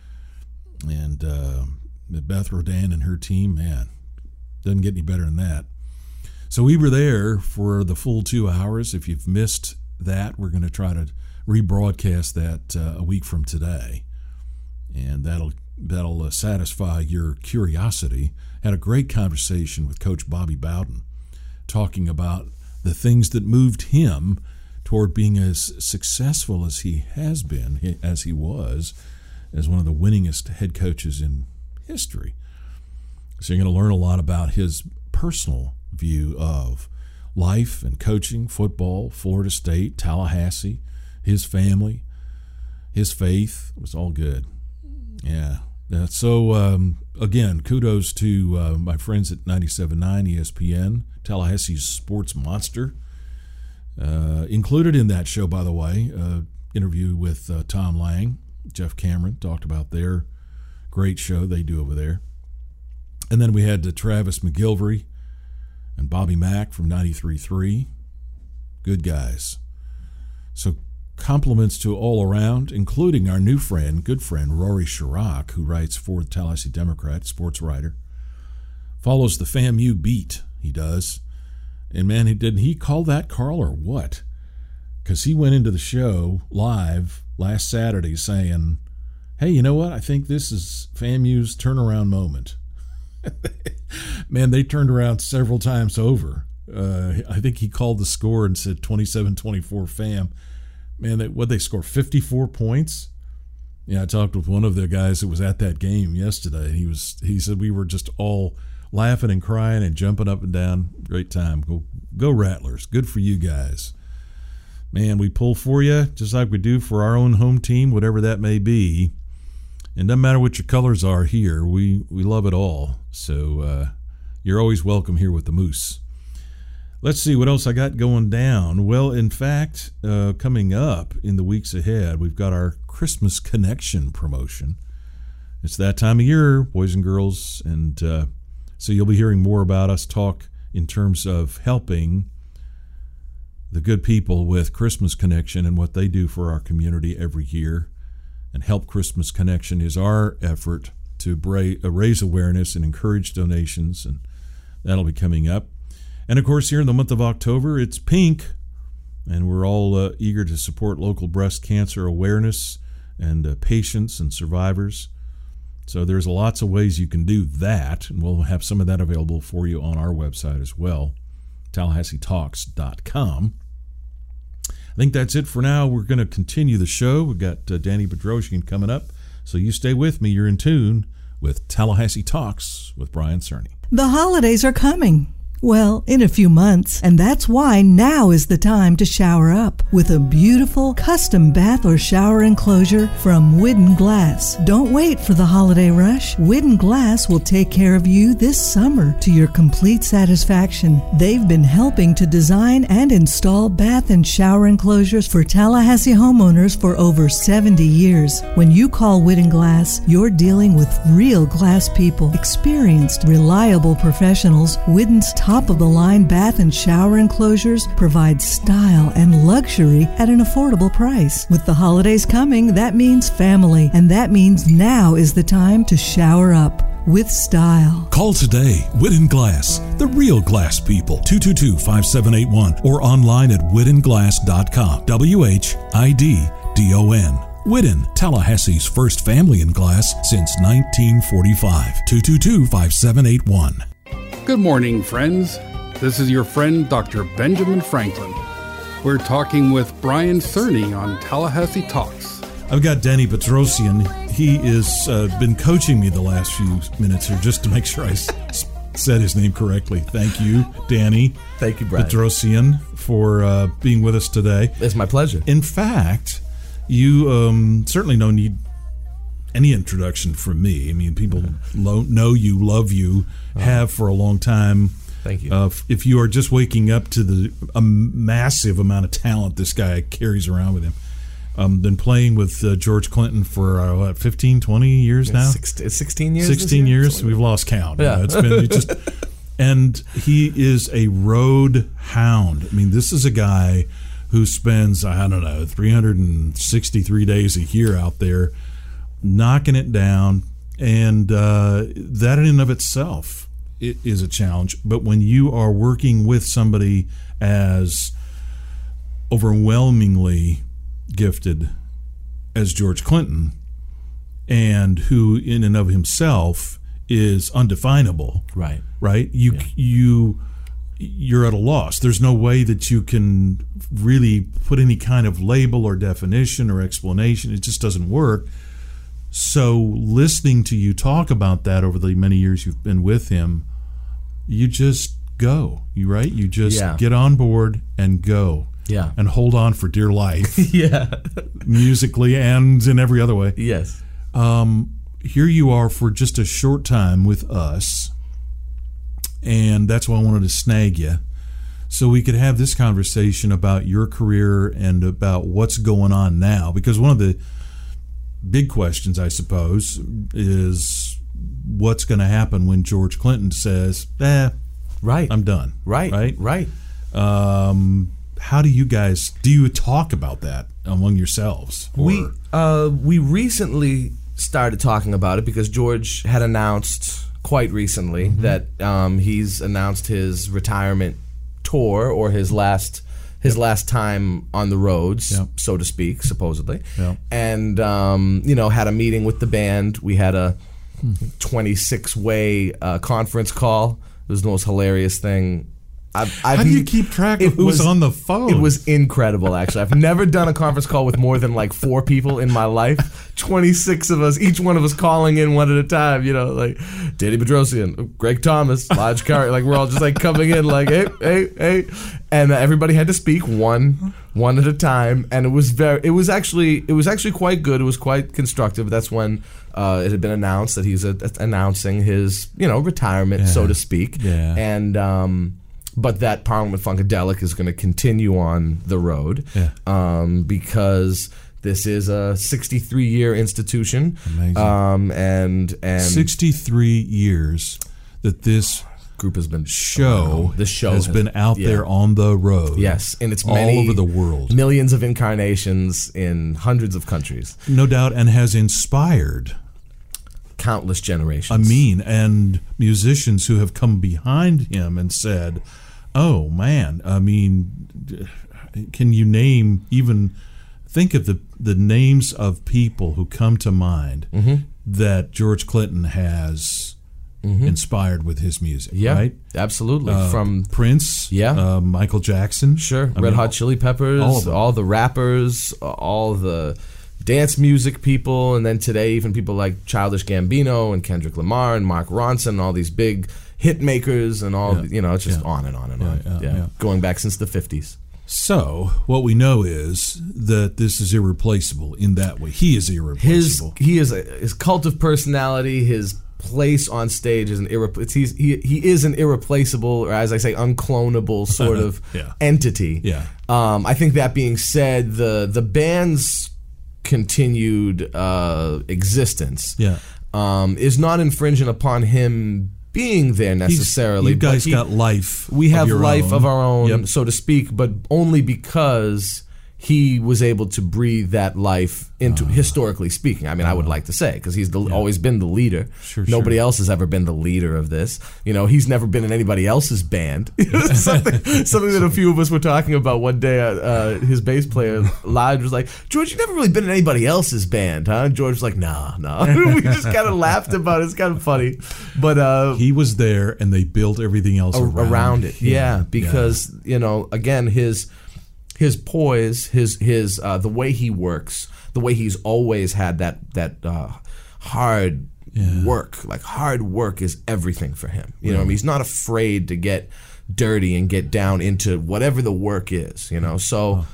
And Beth Rodan and her team, man, doesn't get any better than that. So we were there for the full 2 hours. If you've missed that, we're going to try to rebroadcast that a week from today. And that'll satisfy your curiosity. Had a great conversation with Coach Bobby Bowden, talking about the things that moved him toward being as successful as he has been, as he was, as one of the winningest head coaches in history. So you're going to learn a lot about his personal view of life and coaching, football, Florida State, Tallahassee, his family, his faith. It was all good. Yeah. So, again, kudos to my friends at 97.9 ESPN, Tallahassee's Sports Monster. Included in that show, by the way, interview with Tom Lang, Jeff Cameron, talked about their great show they do over there. And then we had Travis McGilvery and Bobby Mack from 93.3. Good guys. So compliments to all around, including our new friend, good friend, Rory Chirac, who writes for the Tallahassee Democrat, sports writer. Follows the FAMU beat, he does. And man, didn't he call that Carl or what? Because he went into the show live last Saturday saying, hey, you know what? I think this is FAMU's turnaround moment. Man, they turned around several times over. I think he called the score and said 27-24 FAM. Man, they score 54 points? Yeah, I talked with one of the guys that was at that game yesterday. He said we were just all laughing and crying and jumping up and down. Great time. Go Rattlers. Good for you guys. Man, we pull for you just like we do for our own home team, whatever that may be. And doesn't matter what your colors are here. We love it all. So you're always welcome here with the Moose. Let's see what else I got going down. Well, in fact, coming up in the weeks ahead, we've got our Christmas Connection promotion. It's that time of year, boys and girls, and so you'll be hearing more about us talk in terms of helping the good people with Christmas Connection and what they do for our community every year. And Help Christmas Connection is our effort to raise awareness and encourage donations, and that'll be coming up. And of course, here in the month of October, it's Pink, and we're all eager to support local breast cancer awareness and patients and survivors. So there's lots of ways you can do that, and we'll have some of that available for you on our website as well, TallahasseeTalks.com. I think that's it for now. We're going to continue the show. We've got Danny Bedrosian coming up, so you stay with me. You're in tune with Tallahassee Talks with Brian Cerny. The holidays are coming. Well, in a few months, and that's why now is the time to shower up with a beautiful custom bath or shower enclosure from Widden Glass. Don't wait for the holiday rush. Widden Glass will take care of you this summer to your complete satisfaction. They've been helping to design and install bath and shower enclosures for Tallahassee homeowners for over 70 years. When you call Widden Glass, you're dealing with real glass people, experienced, reliable professionals. Widden's top-of-the-line bath and shower enclosures provide style and luxury at an affordable price. With the holidays coming, that means family, and that means now is the time to shower up with style. Call today. Widden Glass, the real glass people. 222-5781 or online at widdenglass.com. WHIDDON. Widden, Tallahassee's first family in glass since 1945. 222-5781. Good morning, friends. This is your friend, Dr. Benjamin Franklin. We're talking with Brian Cerny on Tallahassee Talks. I've got Danny Bedrosian. He has been coaching me the last few minutes here just to make sure I said his name correctly. Thank you, Danny. Thank you, Brian. Bedrosian, for being with us today. It's my pleasure. In fact, you certainly don't need any introduction from me. I mean, people know you, love you, have for a long time. Thank you. If you are just waking up to a massive amount of talent this guy carries around with him. Been playing with George Clinton for 15, 20 years now? It's 16 years. 16 years. We've lost count. Yeah. It's been and he is a road hound. I mean, this is a guy who spends, 363 days a year out there knocking it down, and that in and of itself it is a challenge. But when you are working with somebody as overwhelmingly gifted as George Clinton, and who in and of himself is undefinable, right? You're at a loss. There's no way that you can really put any kind of label or definition or explanation. It just doesn't work. So listening to you talk about that over the many years you've been with him, you just go. You just get on board and go. Yeah. And hold on for dear life. Yeah. Musically and in every other way. Yes. Here you are for just a short time with us, and that's why I wanted to snag you, so we could have this conversation about your career and about what's going on now. Because one of the big questions, I suppose, is what's going to happen when George Clinton says, right, I'm done. Right. How do you talk about that among yourselves? We recently started talking about it because George had announced quite recently that he's announced his retirement tour, or his last his last time on the roads, Yep. so to speak, supposedly. Yep. And, had a meeting with the band. We had a 26-way conference call. It was the most hilarious thing. How do you keep track of who's on the phone? It was incredible, actually. I've never done a conference call with more than like 4 people in my life. 26 of us, each one of us calling in one at a time. Like Danny Bedrosian, Greg Thomas, Lodge Curry. Like we're all just like coming in, like hey, and everybody had to speak one at a time. And it was actually quite good. It was quite constructive. That's when it had been announced that he's announcing his retirement, so to speak. Yeah. And but that Parliament Funkadelic is going to continue on the road because this is a 63-year institution. Amazing. And 63 years that this group has been has been out there on the road. Yes, and it's all over the world. Millions of incarnations in hundreds of countries. No doubt, and has inspired countless generations. And musicians who have come behind him and said, oh man, can you think of the names of people who come to mind that George Clinton has inspired with his music, right? Absolutely. From Prince, Michael Jackson. Sure. Red Hot Chili Peppers, all the rappers, all the dance music people, and then today even people like Childish Gambino and Kendrick Lamar and Mark Ronson, all these big hit makers and all, it's just on and on and on. Going back since the 50s. So what we know is that this is irreplaceable in that way. He is irreplaceable. His cult of personality, his place on stage is he is an irreplaceable, or as I say, unclonable sort of entity. Yeah. I think that being said, the band's continued existence is not infringing upon him being there necessarily. You guys got life. We have life own. of our own, so to speak, but only because he was able to breathe that life into, historically speaking. I would like to say, because he's always been the leader. Nobody else has ever been the leader of this. He's never been in anybody else's band. something that a few of us were talking about one day. His bass player, Lodge, was like, George, you've never really been in anybody else's band, huh? And George was like, no. We just kind of laughed about it. It's kind of funny. But he was there, and they built everything else around it. Yeah, because, again, his poise, his the way he works, the way he's always had that hard work. Like hard work is everything for him. He's not afraid to get dirty and get down into whatever the work is. So,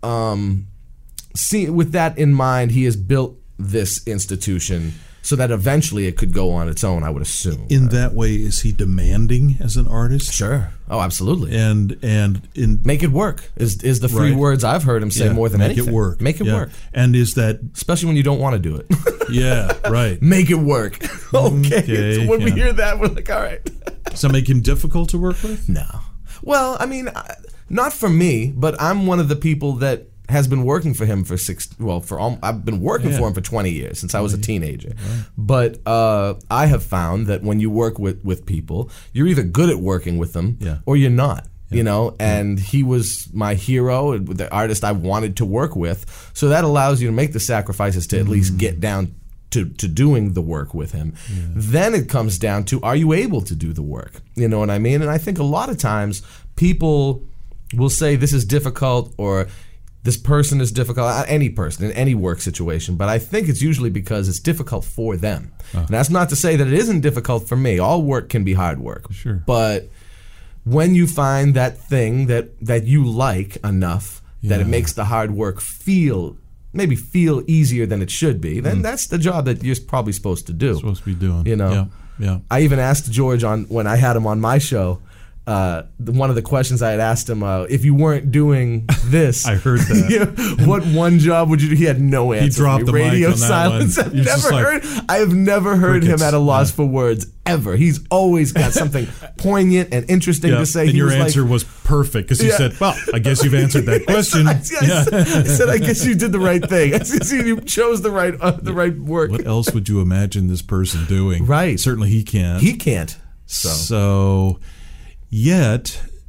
with that in mind, he has built this institution so that eventually it could go on its own, I would assume. In that way, is he demanding as an artist? Sure. Oh, absolutely. And make it work is the three words I've heard him say more than anything. Make it work. Make it work. And is that... Especially when you don't want to do it. Yeah, right. Make it work. Okay. So when we hear that, we're like, all right. Does that make him difficult to work with? No. Well, not for me, but I'm one of the people that has been working for him I've been working for him for 20 years, since I was a teenager. Right. But I have found that when you work with people, you're either good at working with them or you're not. And he was my hero, the artist I wanted to work with. So that allows you to make the sacrifices to at least get down to doing the work with him. Yeah. Then it comes down to, are you able to do the work? You know what I mean? And I think a lot of times people will say this is difficult, or this person is difficult, any person in any work situation, but I think it's usually because it's difficult for them. And that's not to say that it isn't difficult for me. All work can be hard work. Sure. But when you find that thing that you like enough that it makes the hard work feel easier than it should be, then that's the job that you're probably supposed to do. Supposed to be doing. Yeah. I even asked George when I had him on my show, one of the questions I had asked him, if you weren't doing this, I heard that. What one job would you do? He had no answer. He dropped the radio mic on silence. That one. I have never heard him at a loss for words ever. He's always got something poignant and interesting to say. And your answer was perfect, because you said, "Well, I guess you've answered that question." I said, "I guess you did the right thing. I guess you chose the right work." What else would you imagine this person doing? Right. Certainly, he can't. He can't. So. Yet,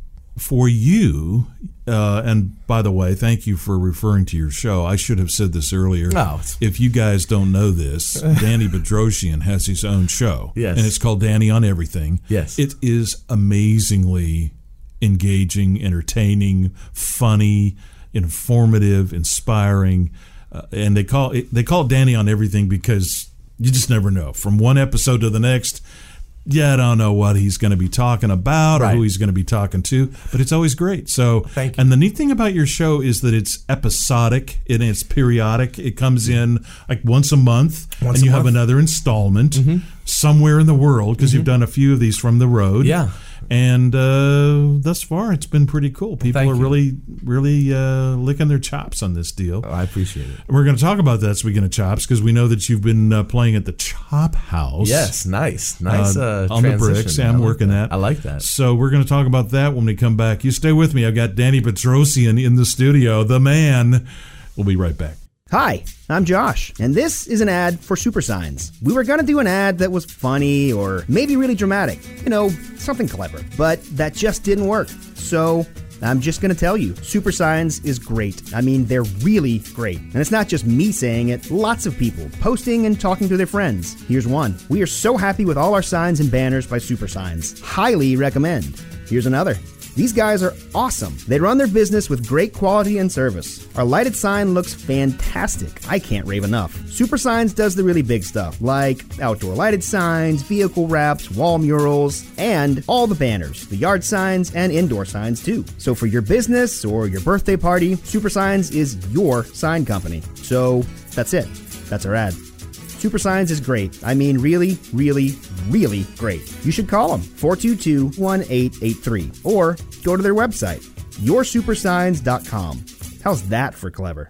for you, and by the way, thank you for referring to your show. I should have said this earlier. Oh, if you guys don't know this, Danny Bedrosian has his own show. Yes. And it's called Danny on Everything. Yes. It is amazingly engaging, entertaining, funny, informative, inspiring. And they call it Danny on Everything because you just never know. From one episode to the next, I don't know what he's going to be talking about or who he's going to be talking to, but it's always great. So, thank you. And the neat thing about your show is that it's episodic and it's periodic. It comes in like once a month, and you have another installment somewhere in the world because you've done a few of these from the road. Yeah. And thus far, it's been pretty cool. People are really licking their chops on this deal. I appreciate it. We're going to talk about that, speaking of chops, because we know that you've been playing at the Chop House. Yes, nice on the bricks. I'm working that. I like that. So we're going to talk about that when we come back. You stay with me. I've got Danny Bedrosian in the studio, the man. We'll be right back. Hi, I'm Josh, and this is an ad for Super Signs. We were going to do an ad that was funny or maybe really dramatic, something clever, but that just didn't work. So I'm just going to tell you, Super Signs is great. I mean, they're really great. And it's not just me saying it, lots of people posting and talking to their friends. Here's one. We are so happy with all our signs and banners by Super Signs. Highly recommend. Here's another. These guys are awesome. They run their business with great quality and service. Our lighted sign looks fantastic. I can't rave enough. Super Signs does the really big stuff, like outdoor lighted signs, vehicle wraps, wall murals, and all the banners, the yard signs, and indoor signs too. So for your business or your birthday party, Super Signs is your sign company. So that's it. That's our ad. Super Signs is great. I mean, really, really, really great. You should call them, 422-1883, or go to their website, yoursupersigns.com. How's that for clever?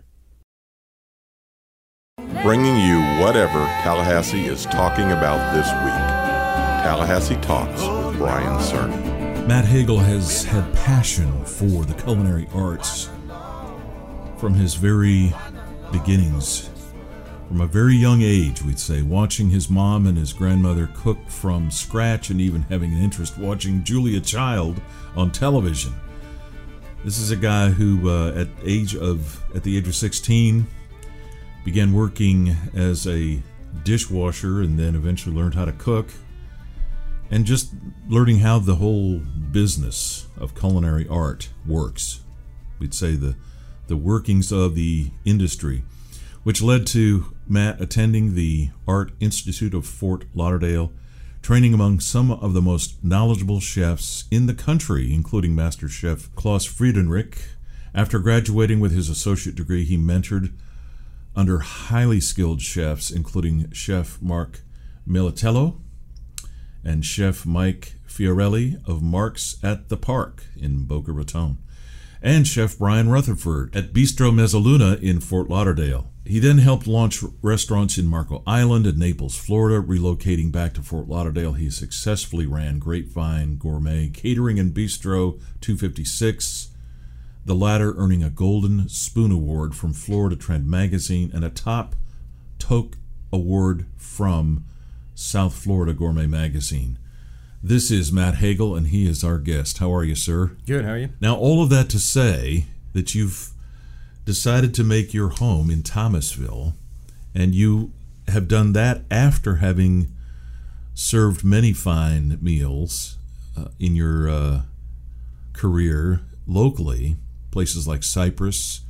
Bringing you whatever Tallahassee is talking about this week. Tallahassee Talks with Brian Cerny. Matt Hagel has had passion for the culinary arts from his very beginnings. From a very young age, we'd say, watching his mom and his grandmother cook from scratch and even having an interest watching Julia Child on television. This is a guy who, at the age of 16, began working as a dishwasher and then eventually learned how to cook, and just learning how the whole business of culinary art works. We'd say the workings of the industry, which led to Matt attending the Art Institute of Fort Lauderdale, training among some of the most knowledgeable chefs in the country, including Master Chef Klaus Friedenrich. After graduating with his associate degree, he mentored under highly skilled chefs, including Chef Mark Militello and Chef Mike Fiorelli of Mark's at the Park in Boca Raton, and Chef Brian Rutherford at Bistro Mezzaluna in Fort Lauderdale. He then helped launch restaurants in Marco Island and Naples, Florida. Relocating back to Fort Lauderdale, he successfully ran Grapevine Gourmet Catering and Bistro 256, the latter earning a Golden Spoon Award from Florida Trend Magazine and a Top Toke Award from South Florida Gourmet Magazine. This is Matt Hagel, and he is our guest. How are you, sir? Good, how are you? Now, all of that to say that you've decided to make your home in Thomasville, and you have done that after having served many fine meals in your career locally, places like Cypress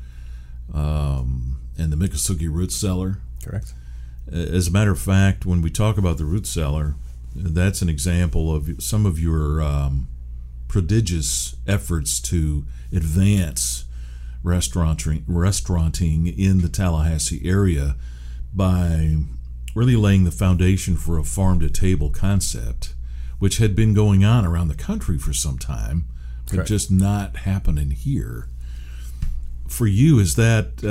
and the Miccosukee Root Cellar. Correct. As a matter of fact, when we talk about the Root Cellar, that's an example of some of your prodigious efforts to advance restauranting in the Tallahassee area by really laying the foundation for a farm-to-table concept, which had been going on around the country for some time, but Correct. just not happening here. For you, is that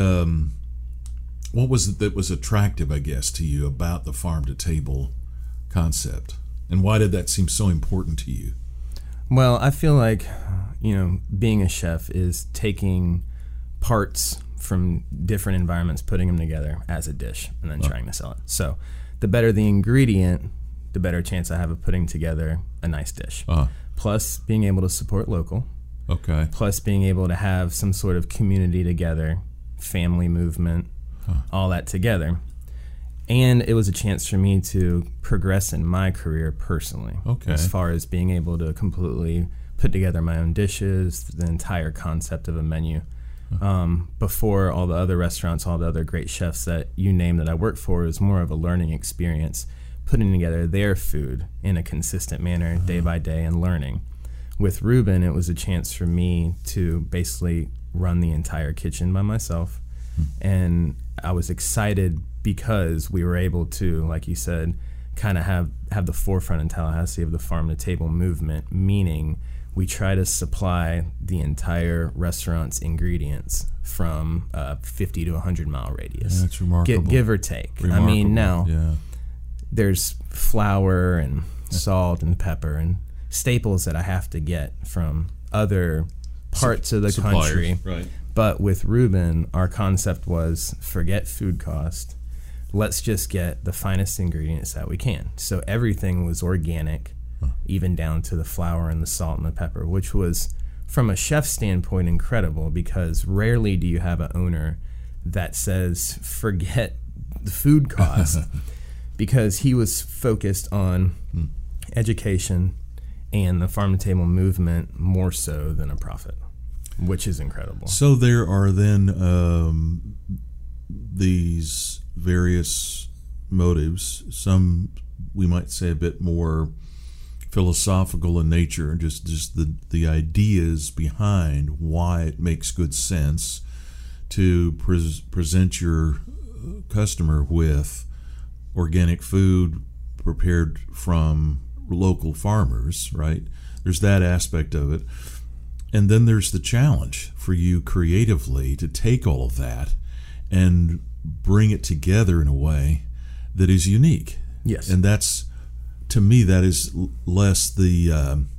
what was it that was attractive, I guess, to you about the farm-to-table concept, and why did that seem so important to you? Well, I feel like, being a chef is taking parts from different environments, putting them together as a dish, and then trying to sell it. So the better the ingredient, the better chance I have of putting together a nice dish. Plus, being able to support local Okay. Plus being able to have some sort of community together, family movement, all that together. And it was a chance for me to progress in my career personally. Okay. As far as being able to completely put together my own dishes, the entire concept of a menu. Before all the other restaurants, all the other great chefs that you name that I worked for, it was more of a learning experience, putting together their food in a consistent manner day by day and learning. With Reuben, it was a chance for me to basically run the entire kitchen by myself. And I was excited because we were able to, like you said, kind of have the forefront in Tallahassee of the farm to table movement, meaning we try to supply the entire restaurant's ingredients from a 50 to 100 mile radius. That's remarkable. Give or take. Remarkable. I mean, now Yeah. there's flour and salt and pepper and staples that I have to get from other parts of the Suppliers, country. right. But with Reuben, our concept was forget food cost. Let's just get the finest ingredients that we can. So everything was organic, even down to the flour and the salt and the pepper, which was, from a chef standpoint, incredible, because rarely do you have an owner that says forget the food cost, because he was focused on education and the farm to table movement more so than a profit, which is incredible. So there are then these various motives, some we might say a bit more philosophical in nature, just the ideas behind why it makes good sense to present your customer with organic food prepared from local farmers, right? There's that aspect of it. And then there's the challenge for you creatively to take all of that and bring it together in a way that is unique. Yes. And that's, to me, that is less the,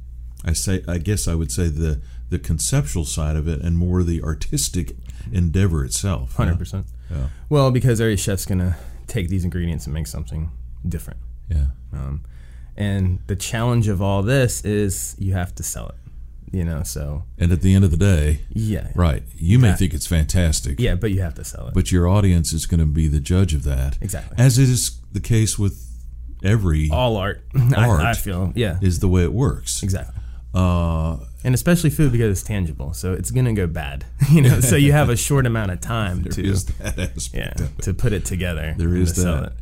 I guess I would say the conceptual side of it and more the artistic endeavor itself. 100%. Yeah. Well, because every chef's going to take these ingredients and make something different. Yeah. And the challenge of all this is you have to sell it. So. And at the end of the day, yeah, right. You may think it's fantastic. Yeah, but you have to sell it. But your audience is going to be the judge of that. Exactly. As it is the case with all art. I feel, yeah, is the way it works. Exactly. And especially food, because it's tangible, so it's going to go bad. So you have a short amount of time There is that aspect of it. to put it together. There is that.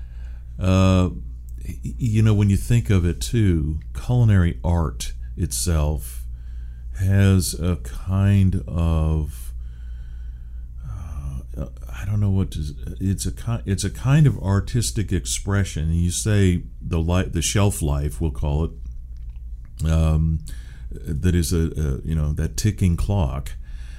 When you think of it too, culinary art itself has a kind of I don't know what to. It's a kind of artistic expression. You say the shelf life, we'll call it, that is that ticking clock.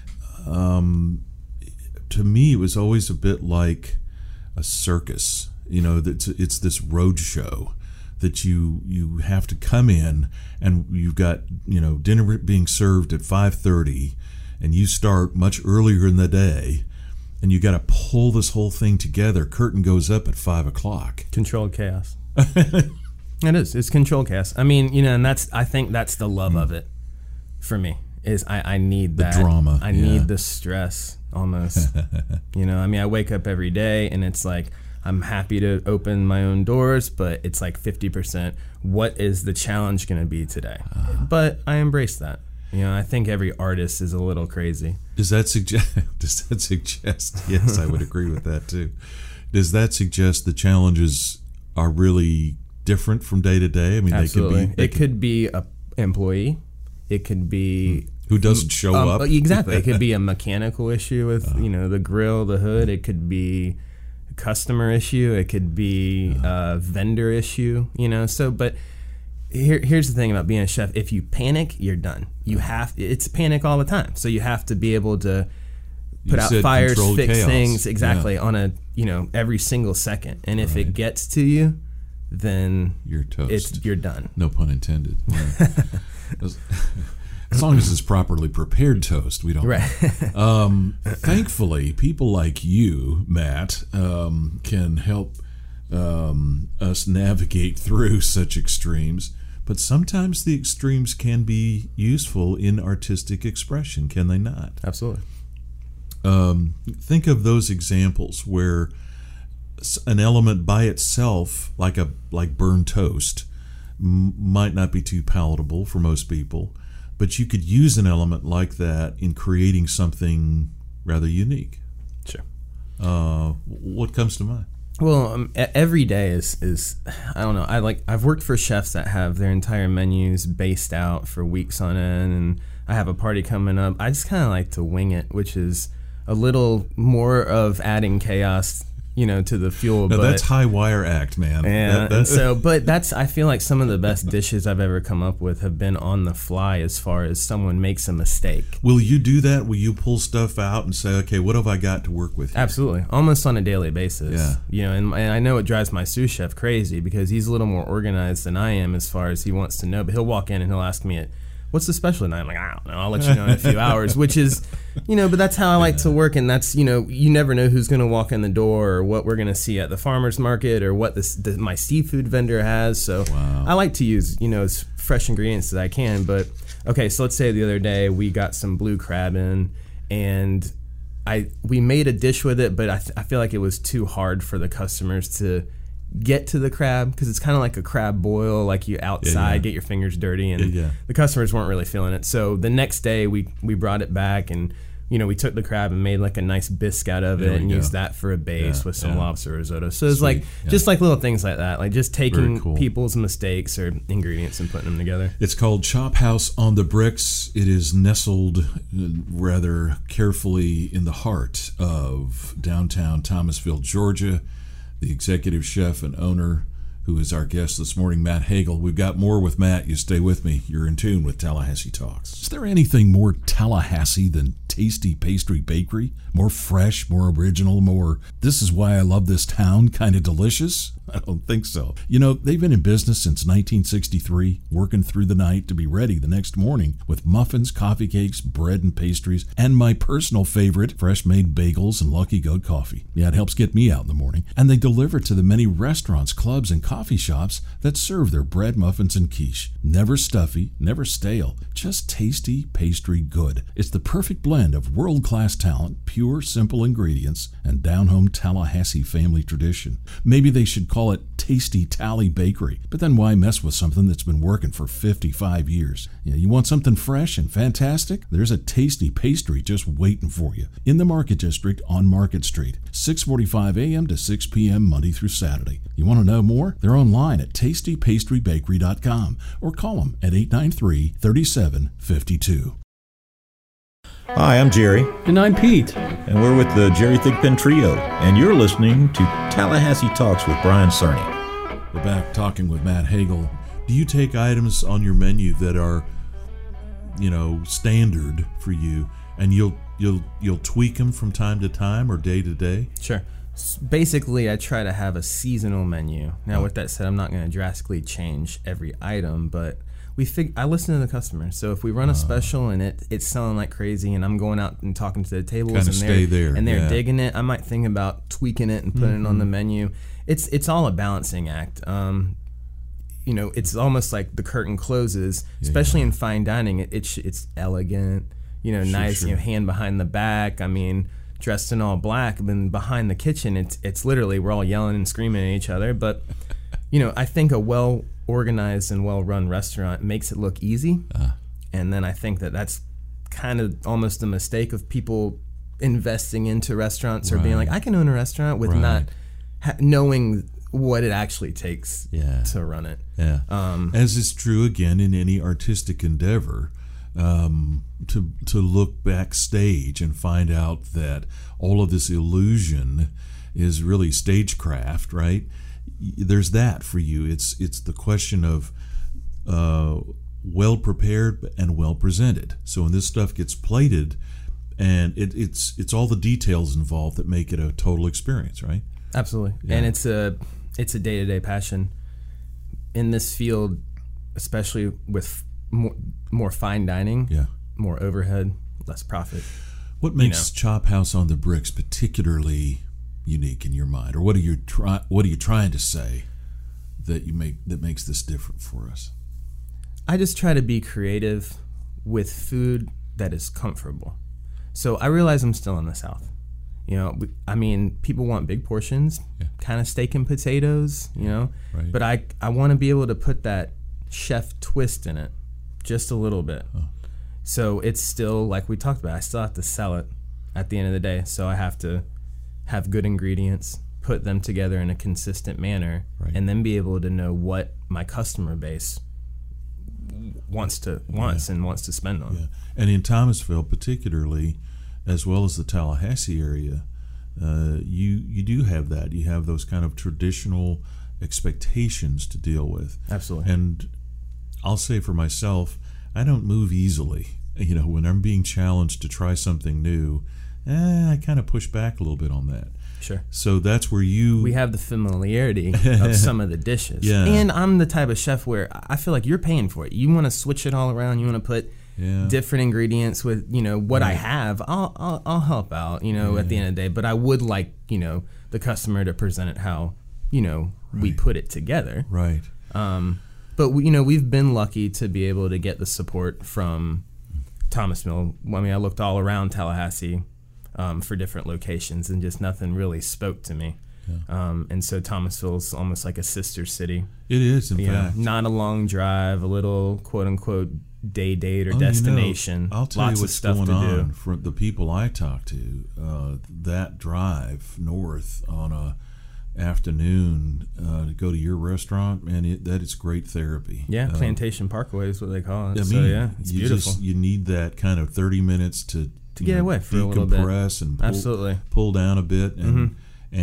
To me, it was always a bit like a circus. It's this road show that you have to come in, and you've got dinner being served at 5:30, and you start much earlier in the day, and you got to pull this whole thing together. Curtain goes up at 5 o'clock. Controlled chaos. It is. It's controlled chaos. I mean, and I think that's the love of it for me. Is I need that drama. I need the stress almost. I wake up every day and it's like, I'm happy to open my own doors, but it's like 50%. What is the challenge going to be today? But I embrace that. I think every artist is a little crazy. Does that suggest? Yes, I would agree with that too. Does that suggest the challenges are really different from day to day? I mean, absolutely. It could be a employee. It could be who doesn't show up. Exactly. It could be a mechanical issue with the grill, the hood. It could be customer issue, it could be a vendor issue, but here's the thing about being a chef. If you panic, you're done. It's panic all the time, so you have to be able to put out fires, fix chaos. Things on a every single second, and if it gets to you, then you're toast. You're done. No pun intended. As long as it's properly prepared toast, we don't. Right. Thankfully, people like you, Matt, can help us navigate through such extremes. But sometimes the extremes can be useful in artistic expression, can they not? Absolutely. Think of those examples where an element by itself, like burned toast, might not be too palatable for most people, but you could use an element like that in creating something rather unique. Sure. What comes to mind? Well, every day is I don't know. I've worked for chefs that have their entire menus based out for weeks on end, and I have a party coming up. I just kind of like to wing it, which is a little more of adding chaos, to the fuel. No, but that's high wire act, man. And so, but I feel like some of the best dishes I've ever come up with have been on the fly as far as someone makes a mistake. Will you do that? Will you pull stuff out and say, okay, what have I got to work with here? Absolutely. Almost on a daily basis. Yeah. And I know it drives my sous chef crazy because he's a little more organized than I am as far as he wants to know, but he'll walk in and he'll ask me what's the special tonight? I'm like, I don't know. I'll let you know in a few hours, which is, but that's how I like to work. And that's, you never know who's going to walk in the door or what we're going to see at the farmer's market or what my seafood vendor has. So I like to use, as fresh ingredients as I can. But, okay, so let's say the other day we got some blue crab in and we made a dish with it, but I feel like it was too hard for the customers to get to the crab because it's kind of like a crab boil, like you outside get your fingers dirty, and the customers weren't really feeling it. So the next day we brought it back and we took the crab and made like a nice bisque out of it and used that for a base with some lobster risotto. So it's just like little things like that, like just taking people's mistakes or ingredients and putting them together. It's called Chop House on the Bricks. It is nestled rather carefully in the heart of downtown Thomasville, Georgia. The executive chef and owner, who is our guest this morning, Matt Hagel. We've got more with Matt. You stay with me. You're in tune with Tallahassee Talks. Is there anything more Tallahassee than Tasty Pastry Bakery? More fresh, more original, more this is why I love this town kind of delicious? I don't think so. They've been in business since 1963, working through the night to be ready the next morning with muffins, coffee cakes, bread and pastries, and my personal favorite, fresh-made bagels and Lucky Goat coffee. Yeah, it helps get me out in the morning. And they deliver to the many restaurants, clubs, and coffee shops that serve their bread, muffins, and quiche. Never stuffy, never stale, just tasty pastry good. It's the perfect blend of world-class talent, pure, simple ingredients, and down-home Tallahassee family tradition. Maybe they should call it Tasty Tally Bakery, but then why mess with something that's been working for 55 years? You want something fresh and fantastic? There's a tasty pastry just waiting for you in the Market District on Market Street, 6:45 a.m. to 6 p.m. Monday through Saturday. You want to know more? They're online at tastypastrybakery.com or call them at 893-3752. Hi, I'm Jerry. And I'm Pete. And we're with the Jerry Thigpen Trio. And you're listening to Tallahassee Talks with Brian Cerny. We're back talking with Matt Hagel. Do you take items on your menu that are, standard for you, and you'll tweak them from time to time or day to day? Sure. Basically, I try to have a seasonal menu. Now, with that said, I'm not going to drastically change every item, but I listen to the customer. So if we run a special and it's selling like crazy, and I'm going out and talking to the tables and they're digging it, I might think about tweaking it and putting it on the menu. It's all a balancing act. It's almost like the curtain closes, especially in fine dining. It's elegant, nice, hand behind the back. I mean, dressed in all black, but then behind the kitchen, it's literally we're all yelling and screaming at each other. But I think a well-organized and well-run restaurant makes it look easy, and then I think that's kind of almost a mistake of people investing into restaurants or being like, I can own a restaurant with not knowing what it actually takes to run it. Yeah. As is true again in any artistic endeavor. To look backstage and find out that all of this illusion is really stagecraft, right? There's that for you. It's the question of well prepared and well presented. So when this stuff gets plated, and it's all the details involved that make it a total experience, right? Absolutely. Yeah. And it's a day-to-day passion in this field, especially with more fine dining, more overhead, less profit. What makes Chop House on the Bricks particularly unique in your mind, or what are you trying to say that makes this different for us? I just try to be creative with food that is comfortable. So I realize I'm still in the South. You know, I mean, people want big portions, kind of steak and potatoes, you know. Right. But I want to be able to put that chef twist in it just a little bit. Oh. So it's still, like we talked about, I still have to sell it at the end of the day. So I have to have good ingredients, put them together in a consistent manner, Right. and then be able to know what my customer base wants and wants to spend on. Yeah. And in Thomasville particularly, as well as the Tallahassee area, you do have that. You have those kind of traditional expectations to deal with. Absolutely. And I'll say for myself, I don't move easily. You know, when I'm being challenged to try something new, I kind of push back a little bit on that. Sure. So that's where we have the familiarity of some of the dishes. Yeah. And I'm the type of chef where I feel like you're paying for it. You want to switch it all around. You want to put different ingredients with, you know, what I have. I'll help out, you know, at the end of the day. But I would like, you know, the customer to present it how, you know, we put it together. Right. But we, you know, we've been lucky to be able to get the support from Thomasville. I mean, I looked all around Tallahassee for different locations, and just nothing really spoke to me. Yeah. And so Thomasville's almost like a sister city. It is, in fact. Not a long drive, a little quote unquote day date or destination. You know, I'll tell lots you what's of stuff going to on do. for the people I talk to. That drive north on a afternoon to go to your restaurant, man, that is great therapy. Yeah, Plantation Parkway is what they call it. I mean, so yeah, it's beautiful. You need that kind of 30 minutes to get away for a little bit, decompress and pull down a bit, and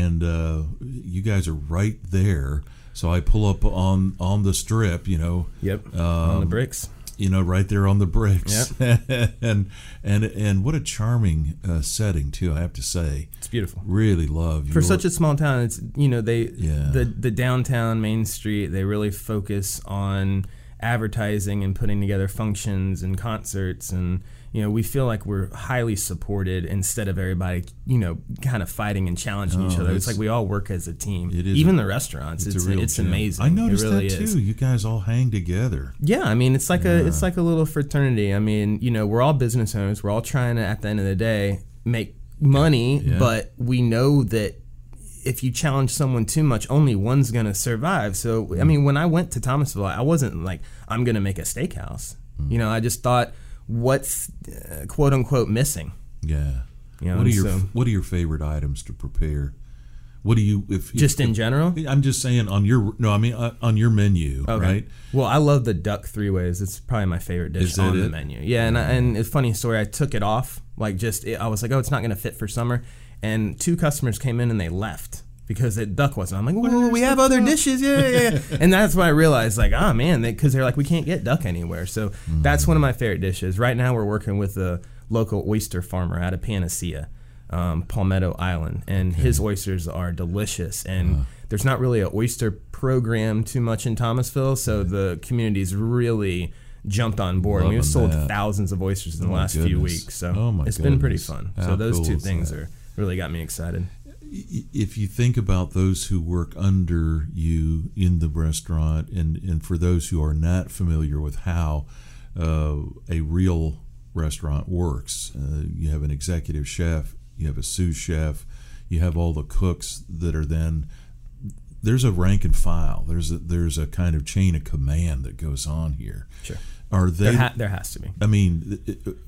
you guys are right there. So I pull up on the strip, you know. Yep. On the bricks. You know, right there on the bricks. Yep. and what a charming setting too, I have to say. It's beautiful. Really love for such a small town. It's, you know, the downtown Main Street, they really focus on advertising and putting together functions and concerts, and you know, we feel like we're highly supported instead of everybody, you know, kind of fighting and challenging each other. It's like we all work as a team. It is. Even the restaurants, it's amazing. I noticed it really that too. is. You guys all hang together. Yeah, I mean, it's like a little fraternity. I mean, you know, we're all business owners. We're all trying to, at the end of the day, make money, but we know that if you challenge someone too much, only one's going to survive. So, I mean, when I went to Thomasville, I wasn't like, I'm going to make a steakhouse. You know, I just thought, what's quote unquote missing? Yeah. You know, what are your favorite items to prepare? What do you in general? I'm just saying on your on your menu, okay. Right? Well, I love the duck three ways. It's probably my favorite dish on the menu. Yeah, and it's a funny story. I took it off I was like, oh, it's not going to fit for summer, and 2 customers came in and they left because the duck wasn't. I'm like, well, we have other dishes, yeah. And that's when I realized, like, oh man, because they're like, we can't get duck anywhere. So that's one of my favorite dishes. Right now, we're working with a local oyster farmer out of Panacea, Palmetto Island, and his oysters are delicious. And there's not really an oyster program too much in Thomasville, so the community's really jumped on board. We've sold thousands of oysters in the last few weeks, so it's been pretty fun. So those 2 things are really got me excited. If you think about those who work under you in the restaurant, and for those who are not familiar with how a real restaurant works, you have an executive chef, you have a sous chef, you have all the cooks that are then. There's a rank and file. There's a kind of chain of command that goes on here. Sure. Are they? There has to be. I mean,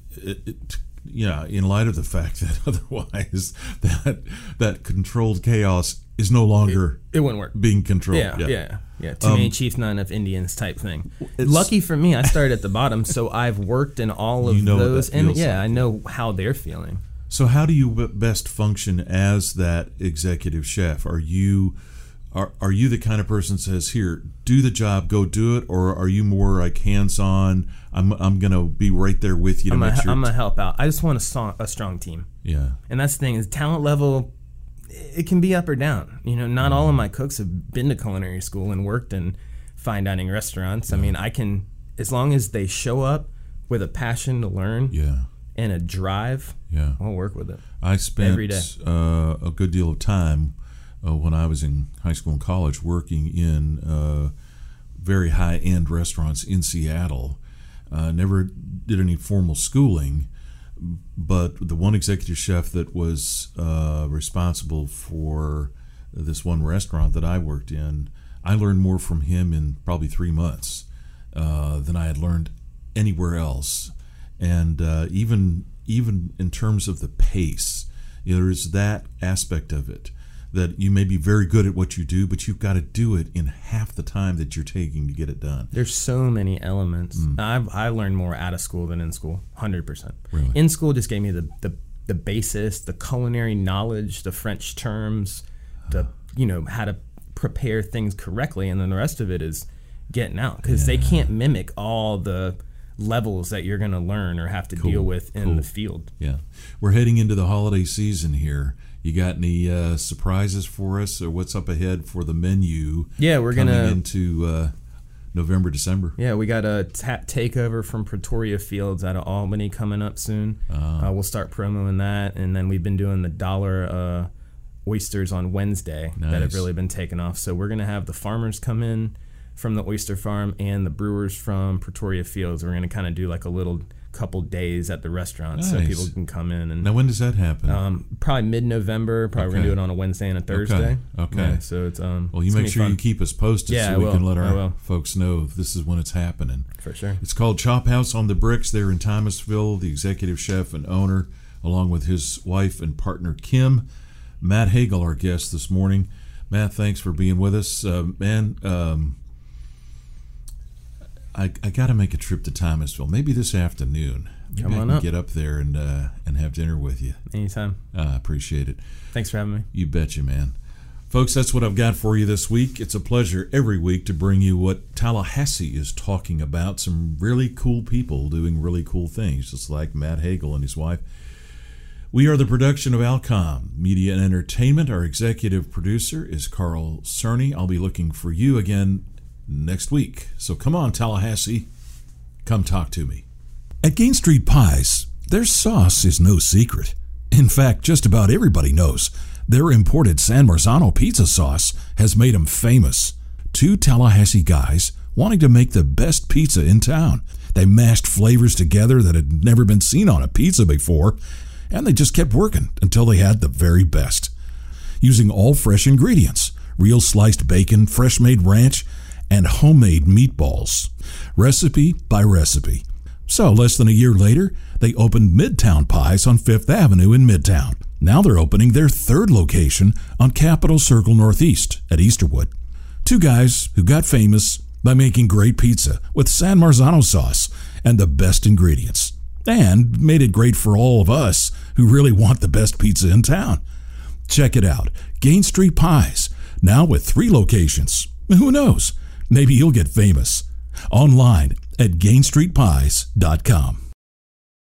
in light of the fact that otherwise that controlled chaos is no longer it wouldn't work being controlled. Yeah. Too many chiefs, not enough Indians type thing. Lucky for me, I started at the bottom, so I've worked in all of those, and I know how they're feeling. So how do you best function as that executive chef? Are you the kind of person that says, here, do the job, go do it, or are you more like hands-on, I'm going to be right there with you to make sure? I'm going to help out. I just want a strong team. Yeah. And that's the thing, is talent level, it can be up or down. You know, not all of my cooks have been to culinary school and worked in fine dining restaurants. I mean, I can, as long as they show up with a passion to learn and a drive, I'll work with it. I spent every day. A good deal of time when I was in high school and college working in very high-end restaurants in Seattle. Never did any formal schooling, but the one executive chef that was responsible for this one restaurant that I worked in, I learned more from him in probably 3 months than I had learned anywhere else. And even in terms of the pace, there's that aspect of it, that you may be very good at what you do, but you've got to do it in half the time that you're taking to get it done. There's so many elements. I learned more out of school than in school, 100%. Really? In school just gave me the basis, the culinary knowledge, the French terms, how to prepare things correctly, and then the rest of it is getting out, because they can't mimic all the levels that you're going to learn or have to deal with in the field. Yeah. We're heading into the holiday season here. You got any surprises for us, or what's up ahead for the menu? Yeah, we're going to into November, December. Yeah, we got a takeover from Pretoria Fields out of Albany coming up soon. We'll start promoing that, and then we've been doing the $1 oysters on Wednesday that have really been taken off. So we're going to have the farmers come in from the oyster farm and the brewers from Pretoria Fields. We're going to kind of do like a little couple days at the restaurant so people can come in. And now, when does that happen? Probably mid-November. Probably we're going to do it on a Wednesday and a Thursday. Okay. Yeah, so it's well, you make sure you keep us posted so we can let our folks know if this is when it's happening. For sure. It's called Chop House on the Bricks there in Thomasville. The executive chef and owner, along with his wife and partner Kim. Matt Hagel, our guest this morning. Matt, thanks for being with us. I got to make a trip to Thomasville, maybe this afternoon. Maybe Come on I can up. get up there and have dinner with you. Anytime. I appreciate it. Thanks for having me. You betcha, man. Folks, that's what I've got for you this week. It's a pleasure every week to bring you what Tallahassee is talking about. Some really cool people doing really cool things, just like Matt Hagel and his wife. We are the production of Alcom Media and Entertainment. Our executive producer is Carl Cerny. I'll be looking for you again next week. So come on, Tallahassee. Come talk to me. At Gain Street Pies, their sauce is no secret. In fact, just about everybody knows their imported San Marzano pizza sauce has made them famous. Two Tallahassee guys wanting to make the best pizza in town. They mashed flavors together that had never been seen on a pizza before, and they just kept working until they had the very best. Using all fresh ingredients, real sliced bacon, fresh-made ranch, and homemade meatballs, recipe by recipe. So less than a year later, they opened Midtown Pies on 5th Avenue in Midtown. Now they're opening their third location on Capitol Circle Northeast at Easterwood. Two guys who got famous by making great pizza with San Marzano sauce and the best ingredients, and made it great for all of us who really want the best pizza in town. Check it out, Gain Street Pies, now with 3 locations. Who knows? Maybe you'll get famous. Online at GainStreetPies.com.